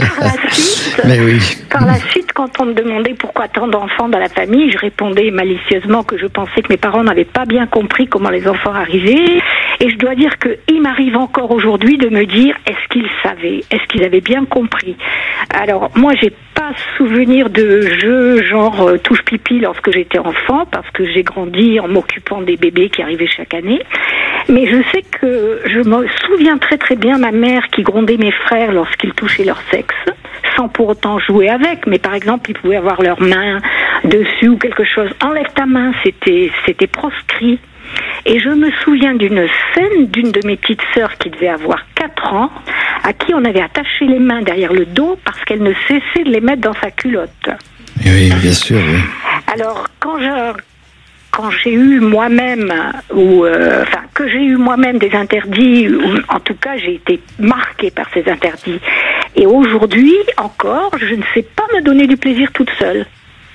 par la suite, quand on me demandait pourquoi tant d'enfants dans la famille, je répondais malicieusement que je pensais que mes parents n'avaient pas bien compris comment les enfants arrivaient. Et je dois dire qu'il m'arrive encore aujourd'hui de me dire, est-ce qu'ils savaient? Est-ce qu'ils avaient bien compris? Alors, moi, j'ai pas souvenir de jeux genre touche pipi lorsque j'étais enfant, parce que j'ai grandi en m'occupant des bébés qui arrivaient chaque année. Mais je sais que je me souviens très très bien ma mère qui grondait mes frères lorsqu'ils touchaient leur sexe, sans pour autant jouer avec. Mais par exemple, ils pouvaient avoir leurs mains dessus ou quelque chose. Enlève ta main, c'était proscrit. Et je me souviens d'une scène d'une de mes petites sœurs qui devait avoir 4 ans, à qui on avait attaché les mains derrière le dos parce qu'elle ne cessait de les mettre dans sa culotte. Oui, bien sûr. Oui. Alors, quand j'ai eu moi-même, que j'ai eu moi-même des interdits, ou en tout cas j'ai été marquée par ces interdits. Et aujourd'hui encore, je ne sais pas me donner du plaisir toute seule.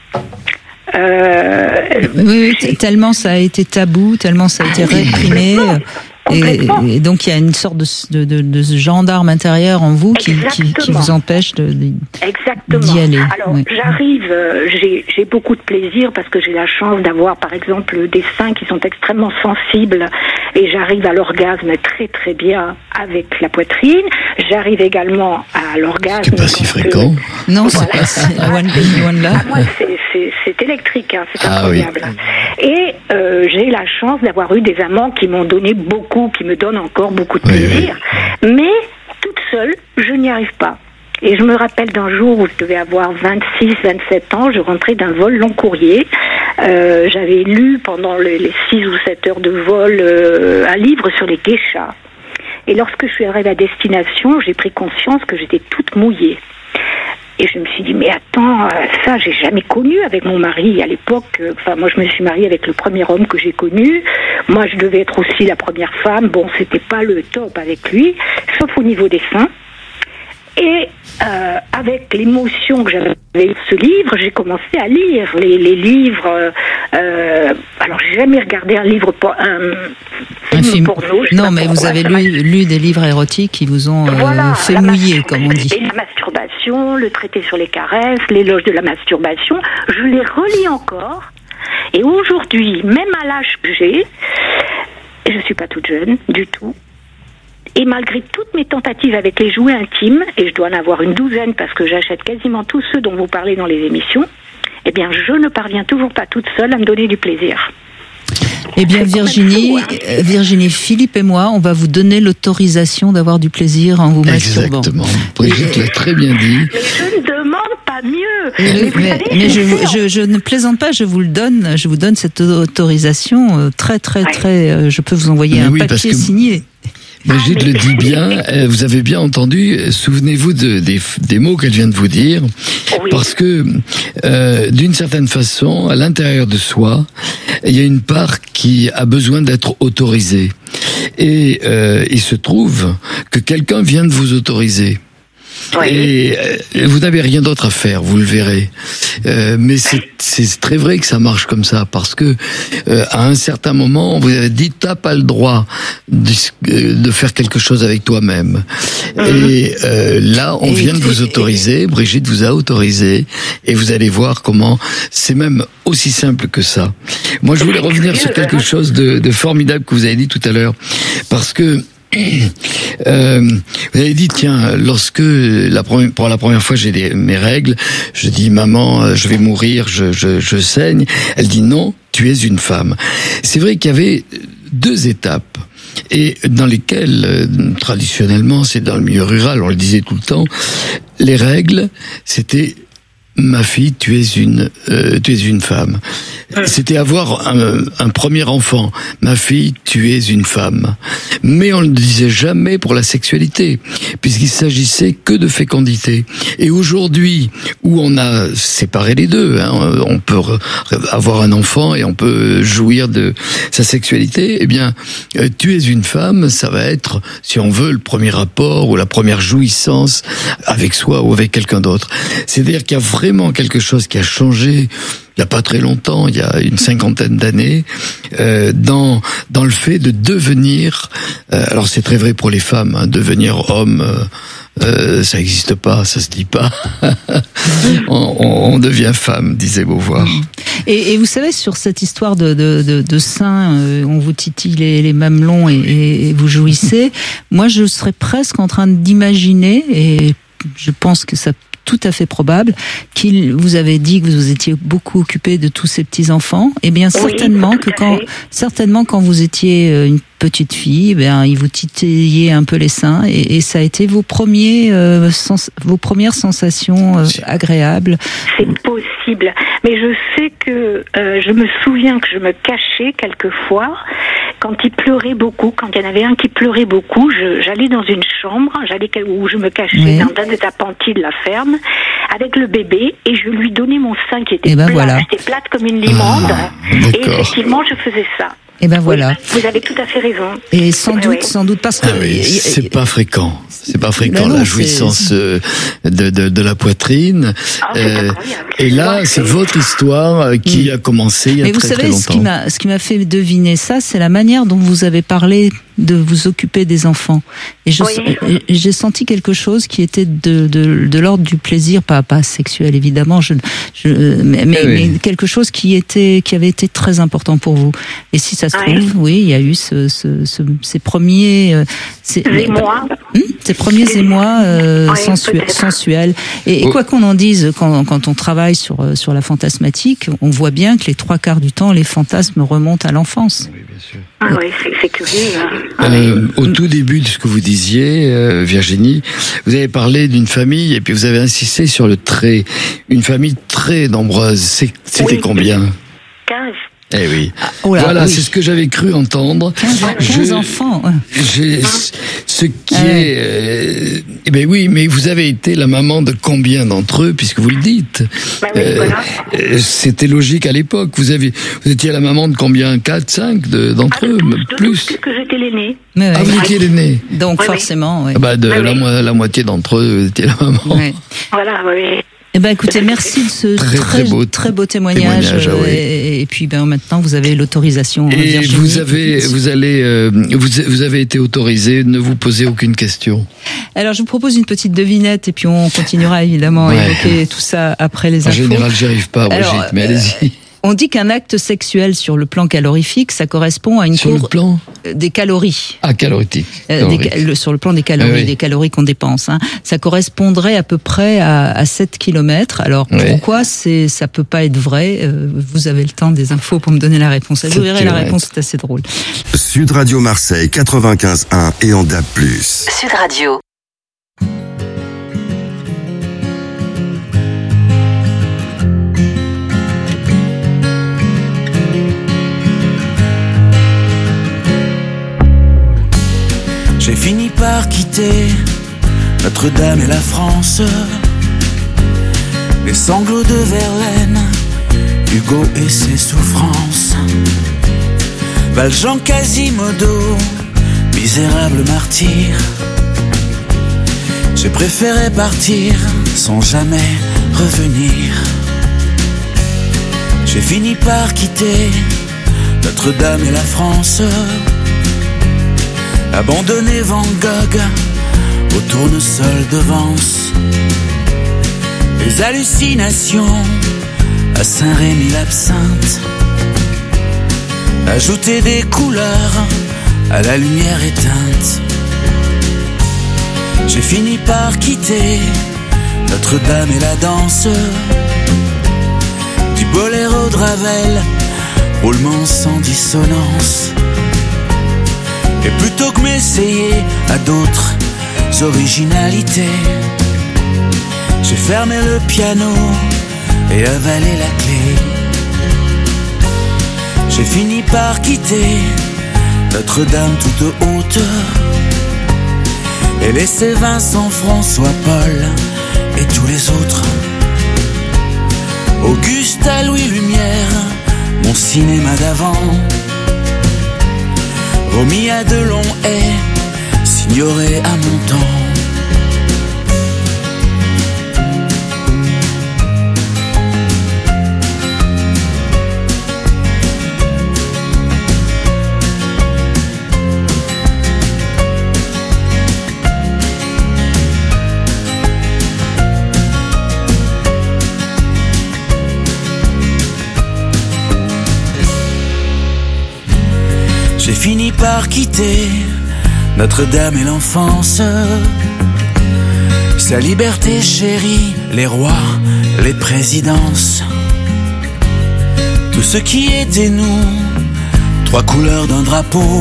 Oui, tellement ça a été tabou, tellement ça a été réprimé. Et donc il y a une sorte de gendarme intérieur en vous qui vous empêche d'y aller. Alors j'arrive, j'ai beaucoup de plaisir parce que j'ai la chance d'avoir par exemple des seins qui sont extrêmement sensibles, et j'arrive à l'orgasme très très bien avec la poitrine. J'arrive également à l'orgasme. C'est pas si fréquent. Non, c'est pas si one là. Moi c'est électrique, hein, c'est incroyable. Oui. Et j'ai la chance d'avoir eu des amants qui m'ont donné beaucoup, qui me donnent encore beaucoup de plaisir. Oui. Mais toute seule, je n'y arrive pas. Et je me rappelle d'un jour où je devais avoir 26, 27 ans, je rentrais d'un vol long courrier. J'avais lu pendant les 6 ou 7 heures de vol un livre sur les geishas. Et lorsque je suis arrivée à destination, j'ai pris conscience que j'étais toute mouillée. Et je me suis dit, mais attends, ça, j'ai jamais connu avec mon mari. À l'époque, moi, je me suis mariée avec le premier homme que j'ai connu. Moi, je devais être aussi la première femme. Bon, c'était pas le top avec lui, sauf au niveau des seins. Et avec l'émotion que j'avais de ce livre, j'ai commencé à lire les livres. Alors, j'ai jamais regardé un livre, un film porno. Non, mais vous avez lu des livres érotiques qui vous ont fait mouiller, comme on dit. Et la masturbation, le traité sur les caresses, l'éloge de la masturbation, je les relis encore. Et aujourd'hui, même à l'âge que j'ai, je suis pas toute jeune du tout. Et malgré toutes mes tentatives avec les jouets intimes, et je dois en avoir une douzaine parce que j'achète quasiment tous ceux dont vous parlez dans les émissions, eh bien, je ne parviens toujours pas toute seule à me donner du plaisir. Eh bien, Virginie, Philippe et moi, on va vous donner l'autorisation d'avoir du plaisir en vous masturbant. Exactement. Brigitte l'a très bien dit. Mais je ne demande pas mieux. Mais je ne plaisante pas, je vous donne cette autorisation très, je peux vous envoyer un papier signé. Brigitte le dit bien, vous avez bien entendu, souvenez-vous des mots qu'elle vient de vous dire, parce que d'une certaine façon, à l'intérieur de soi, il y a une part qui a besoin d'être autorisée. Et il se trouve que quelqu'un vient de vous autoriser. Oui. Et vous n'avez rien d'autre à faire, vous le verrez. Mais c'est très vrai que ça marche comme ça, parce que à un certain moment, on vous avez dit t'as pas le droit de faire quelque chose avec toi-même. Et là, on vient de vous autoriser. Brigitte vous a autorisé, et vous allez voir comment c'est même aussi simple que ça. Moi, je voulais revenir sur quelque chose de formidable que vous avez dit tout à l'heure, parce que vous avez dit, tiens, lorsque pour la première fois j'ai mes règles, je dis maman, je vais mourir, je saigne. Elle dit non, tu es une femme. C'est vrai qu'il y avait 2 étapes, et dans lesquelles traditionnellement, c'est dans le milieu rural, on le disait tout le temps, les règles, c'était ma fille, tu es une femme. C'était avoir un premier enfant. Ma fille, tu es une femme. Mais on ne le disait jamais pour la sexualité, puisqu'il s'agissait que de fécondité. Et aujourd'hui, où on a séparé les deux, on peut avoir un enfant et on peut jouir de sa sexualité, eh bien, tu es une femme, ça va être, si on veut, le premier rapport ou la première jouissance avec soi ou avec quelqu'un d'autre. C'est-à-dire qu'il y a vraiment quelque chose qui a changé il n'y a pas très longtemps, il y a une 50aine d'années, dans le fait de devenir, alors c'est très vrai pour les femmes, devenir homme, ça n'existe pas, ça se dit pas. on devient femme, disait Beauvoir. Et vous savez, sur cette histoire de sein, on vous titille les mamelons et vous jouissez, moi je serais presque en train d'imaginer, et je pense que ça tout à fait probable, vous avez dit que vous étiez beaucoup occupé de tous ces petits enfants. Eh bien, certainement quand vous étiez une petite fille, il vous titillaient un peu les seins, et ça a été vos premières sensations agréables. C'est possible, mais je sais que je me souviens que je me cachais quelquefois quand il pleurait beaucoup, quand il y en avait un qui pleurait beaucoup, j'allais dans une chambre, où je me cachais dans un des appentis de la ferme avec le bébé, et je lui donnais mon sein qui était j'étais plate comme une limande, et effectivement je faisais ça. Et ben voilà. Oui, vous avez tout à fait raison. Et sans doute parce que c'est pas fréquent. C'est pas fréquent, la jouissance de la poitrine. Et là, c'est votre histoire qui a commencé il y a très longtemps. Mais vous savez, ce qui m'a fait deviner ça, c'est la manière dont vous avez parlé de vous occuper des enfants. Et j'ai senti quelque chose qui était de l'ordre du plaisir, pas sexuel évidemment, mais quelque chose qui avait été très important pour vous. Et si ça se trouve, oui, il y a eu ces premiers émois sensuels. Et quoi qu'on en dise, quand on travaille sur la fantasmatique, on voit bien que les 3/4 du temps, les fantasmes remontent à l'enfance. Oui, bien sûr. Ah oui, c'est curieux. Au tout début de ce que vous disiez, Virginie, vous avez parlé d'une famille et puis vous avez insisté sur le trait. Une famille très nombreuse. C'était combien ? 15. Eh oui. C'est ce que j'avais cru entendre. 15 enfants. Ce qui est... oui, mais vous avez été la maman de combien d'entre eux, puisque vous le dites. C'était logique à l'époque. Vous étiez la maman de combien ? 4, 5 d'entre eux, plus. Que j'étais l'aînée. Vous étiez l'aînée. Donc forcément, oui. La moitié d'entre eux étaient la maman. Oui. Voilà, oui. Écoutez, merci de ce très beau témoignage. Et puis maintenant vous avez l'autorisation. Et vous avez été autorisé, ne vous posez aucune question. Alors je vous propose une petite devinette et puis on continuera évidemment à évoquer tout ça après les infos. En général, j'y arrive pas, Brigitte, mais allez-y. On dit qu'un acte sexuel sur le plan calorifique, ça correspond à une sur le plan des calories. Ah, calorique. Sur le plan des calories, des calories qu'on dépense. Ça correspondrait à peu près à 7 km. Alors pourquoi ça peut pas être vrai ? Vous avez le temps des infos pour me donner la réponse. Vous verrez, la réponse est assez drôle. Sud Radio Marseille 95.1 et en DAB+. Sud Radio. J'ai par quitter Notre-Dame et la France. Les sanglots de Verlaine, Hugo et ses souffrances, Valjean, Quasimodo, misérable martyr. J'ai préféré partir sans jamais revenir. J'ai fini par quitter Notre-Dame et la France, abandonner Van Gogh au tournesol de Vence. Les hallucinations à Saint-Rémy-l'Absinthe, ajouter des couleurs à la lumière éteinte. J'ai fini par quitter Notre-Dame et la danse, du boléro de Ravel, roulement sans dissonance. Et plutôt que m'essayer à d'autres originalités, j'ai fermé le piano et avalé la clé. J'ai fini par quitter Notre-Dame toute haute et laisser Vincent, François, Paul et tous les autres. Auguste à Louis Lumière, mon cinéma d'avant, remis à de longs haies, signoré à mon temps. J'ai fini par quitter Notre-Dame et l'enfance, sa liberté chérie, les rois, les présidences, tout ce qui était nous, trois couleurs d'un drapeau.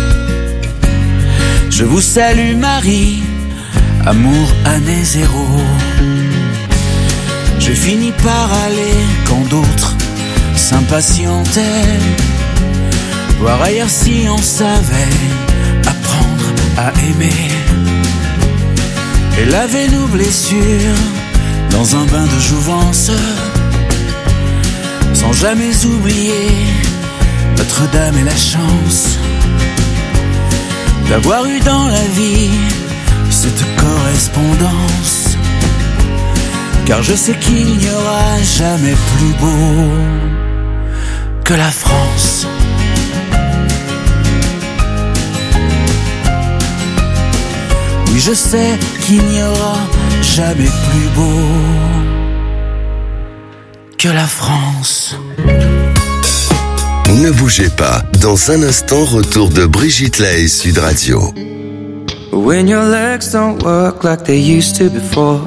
Je vous salue Marie, amour année zéro. J'ai fini par aller quand d'autres s'impatientaient, voir ailleurs si on savait apprendre à aimer et laver nos blessures dans un bain de jouvence, sans jamais oublier Notre-Dame et la chance d'avoir eu dans la vie cette correspondance. Car je sais qu'il n'y aura jamais plus beau que la France. Oui, je sais qu'il n'y aura jamais plus beau que la France. Ne bougez pas, dans un instant, retour de Brigitte Lahaie, Sud Radio. When your legs don't work like they used to before,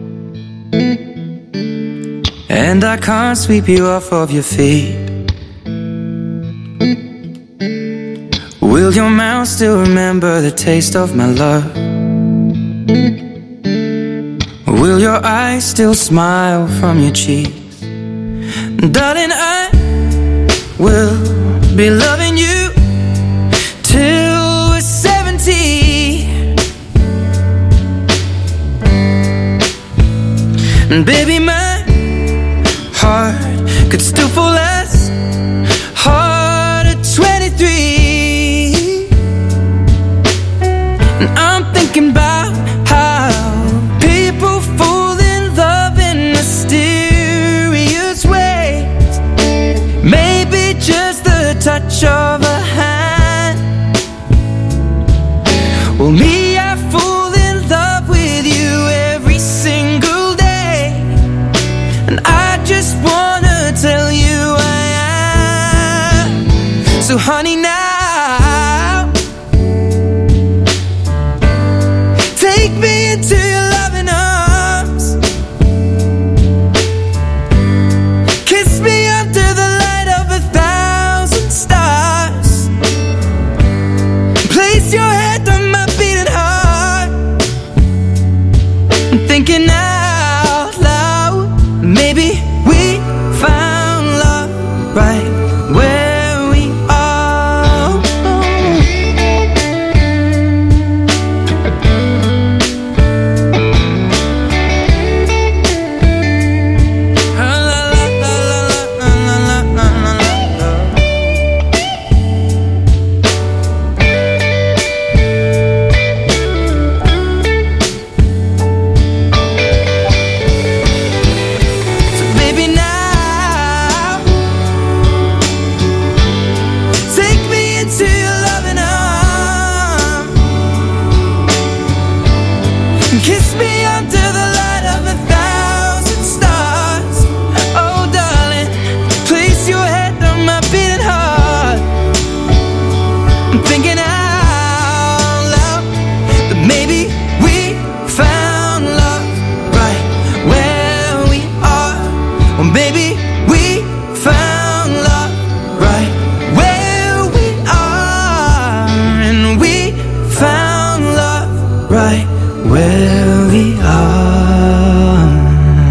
and I can't sweep you off of your feet, will your mouth still remember the taste of my love? Will your eyes still smile from your cheeks? Darling, I will be loving you till we're 70. And baby, my heart could still fall as hard at 23. And I'm thinking about how people fall in love in mysterious ways. Maybe just the touch of a hand. Well, me, I fall in love with you every single day, and I just wanna tell you I am. So honey, now take me into your loving arms, kiss me under the light of 1,000 stars, place your head on my beating heart. I'm thinking out loud, maybe we found love right where we are. baby.